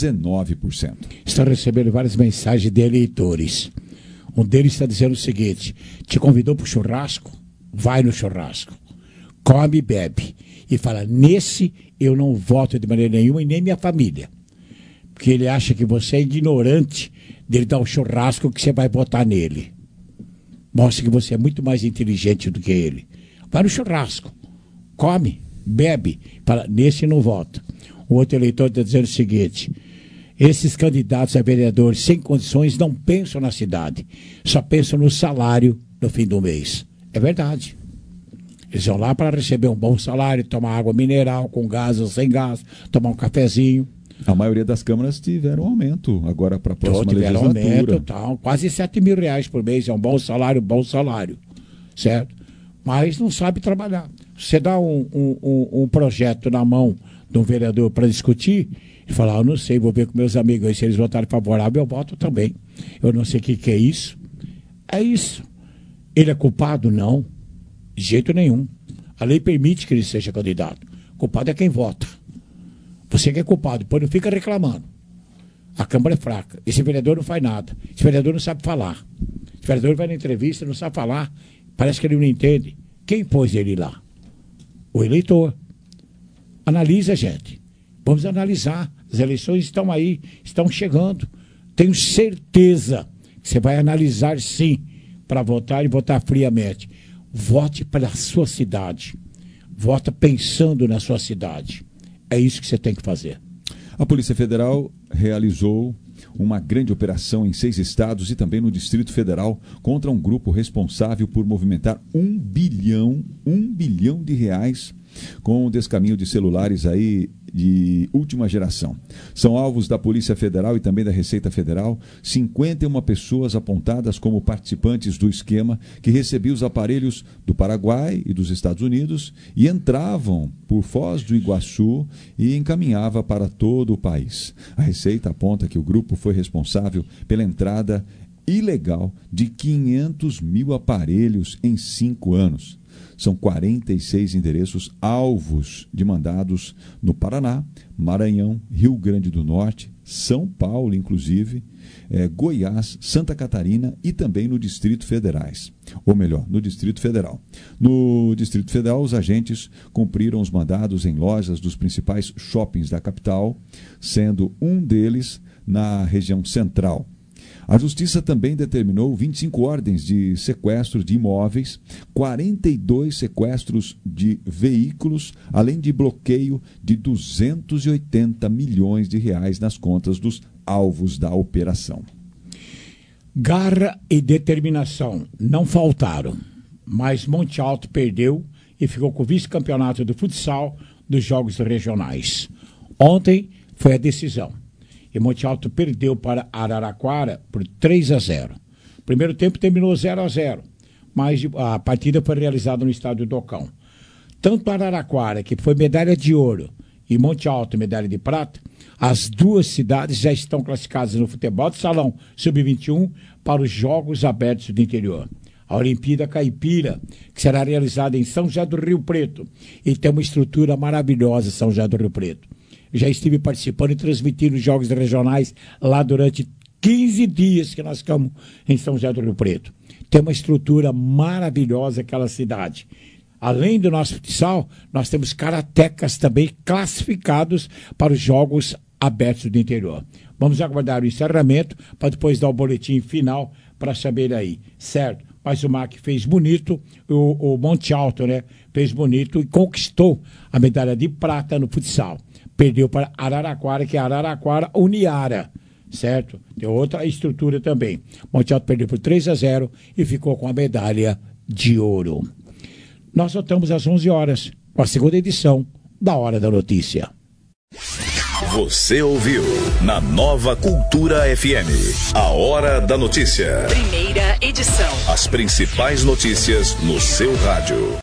19%. Estou recebendo várias mensagens de eleitores. Um deles está dizendo o seguinte: te convidou para o churrasco? Vai no churrasco, come e bebe. E fala: nesse eu não voto de maneira nenhuma e nem minha família. Porque ele acha que você é ignorante dele dar o churrasco que você vai votar nele. Mostra que você é muito mais inteligente do que ele. Vai no churrasco, come, bebe. Fala: nesse não vota. O outro eleitor está dizendo o seguinte: esses candidatos a vereadores sem condições não pensam na cidade, só pensam no salário no fim do mês. É verdade. Eles vão lá para receber um bom salário, tomar água mineral, com gás ou sem gás, tomar um cafezinho. A maioria das câmaras tiveram aumento agora para a próxima legislatura. Aumento, tal, quase R$7.000 por mês, é um bom salário, certo? Mas não sabe trabalhar. Você dá um projeto na mão de um vereador para discutir, e falar: eu não sei, vou ver com meus amigos aí, se eles votarem favorável, eu voto também. Eu não sei o que é isso. É isso. Ele é culpado? Não. De jeito nenhum. A lei permite que ele seja candidato. Culpado é quem vota. Você que é culpado, depois não fica reclamando. A Câmara é fraca. Esse vereador não faz nada. Esse vereador não sabe falar. Esse vereador vai na entrevista, não sabe falar. Parece que ele não entende. Quem pôs ele lá? O eleitor. Analisa, gente. Vamos analisar. As eleições estão aí, estão chegando. Tenho certeza que você vai analisar, sim, para votar e votar friamente. Vote para a sua cidade. Vota pensando na sua cidade. É isso que você tem que fazer. A Polícia Federal realizou uma grande operação em 6 estados e também no Distrito Federal contra um grupo responsável por movimentar R$1 bilhão de reais com o descaminho de celulares aí de última geração. São alvos da Polícia Federal e também da Receita Federal 51 pessoas apontadas como participantes do esquema que recebia os aparelhos do Paraguai e dos Estados Unidos e entravam por Foz do Iguaçu e encaminhava para todo o país. A Receita aponta que o grupo foi responsável pela entrada ilegal de 500 mil aparelhos em 5 anos. São 46 endereços alvos de mandados no Paraná, Maranhão, Rio Grande do Norte, São Paulo, inclusive, Goiás, Santa Catarina e também no Distrito Federais. Ou melhor, no Distrito Federal. No Distrito Federal, os agentes cumpriram os mandados em lojas dos principais shoppings da capital, sendo um deles na região central. A Justiça também determinou 25 ordens de sequestro de imóveis, 42 sequestros de veículos, além de bloqueio de 280 milhões de reais nas contas dos alvos da operação. Garra e determinação não faltaram, mas Monte Alto perdeu e ficou com o vice-campeonato do futsal dos Jogos Regionais. Ontem foi a decisão. E Monte Alto perdeu para Araraquara por 3-0. O primeiro tempo terminou 0-0, mas a partida foi realizada no estádio do Docão. Tanto Araraquara, que foi medalha de ouro, e Monte Alto, medalha de prata, as duas cidades já estão classificadas no futebol de salão sub-21 para os Jogos Abertos do Interior. A Olimpíada Caipira, que será realizada em São José do Rio Preto, e tem uma estrutura maravilhosa São José do Rio Preto. Já estive participando e transmitindo os jogos regionais lá durante 15 dias que nós ficamos em São José do Rio Preto. Tem uma estrutura maravilhosa aquela cidade. Além do nosso futsal, nós temos karatecas também classificados para os Jogos Abertos do Interior. Vamos aguardar o encerramento para depois dar o boletim final para saber aí, certo? Mas o MAC fez bonito, o Monte Alto, né? Fez bonito e conquistou a medalha de prata no futsal. Perdeu para Araraquara, que é Araraquara Uniara, certo? Tem outra estrutura também. Monte Alto perdeu por 3-0 e ficou com a medalha de ouro. Nós voltamos às 11 horas com a segunda edição da Hora da Notícia. Você ouviu na Nova Cultura FM, a Hora da Notícia. Primeira edição. As principais notícias no seu rádio.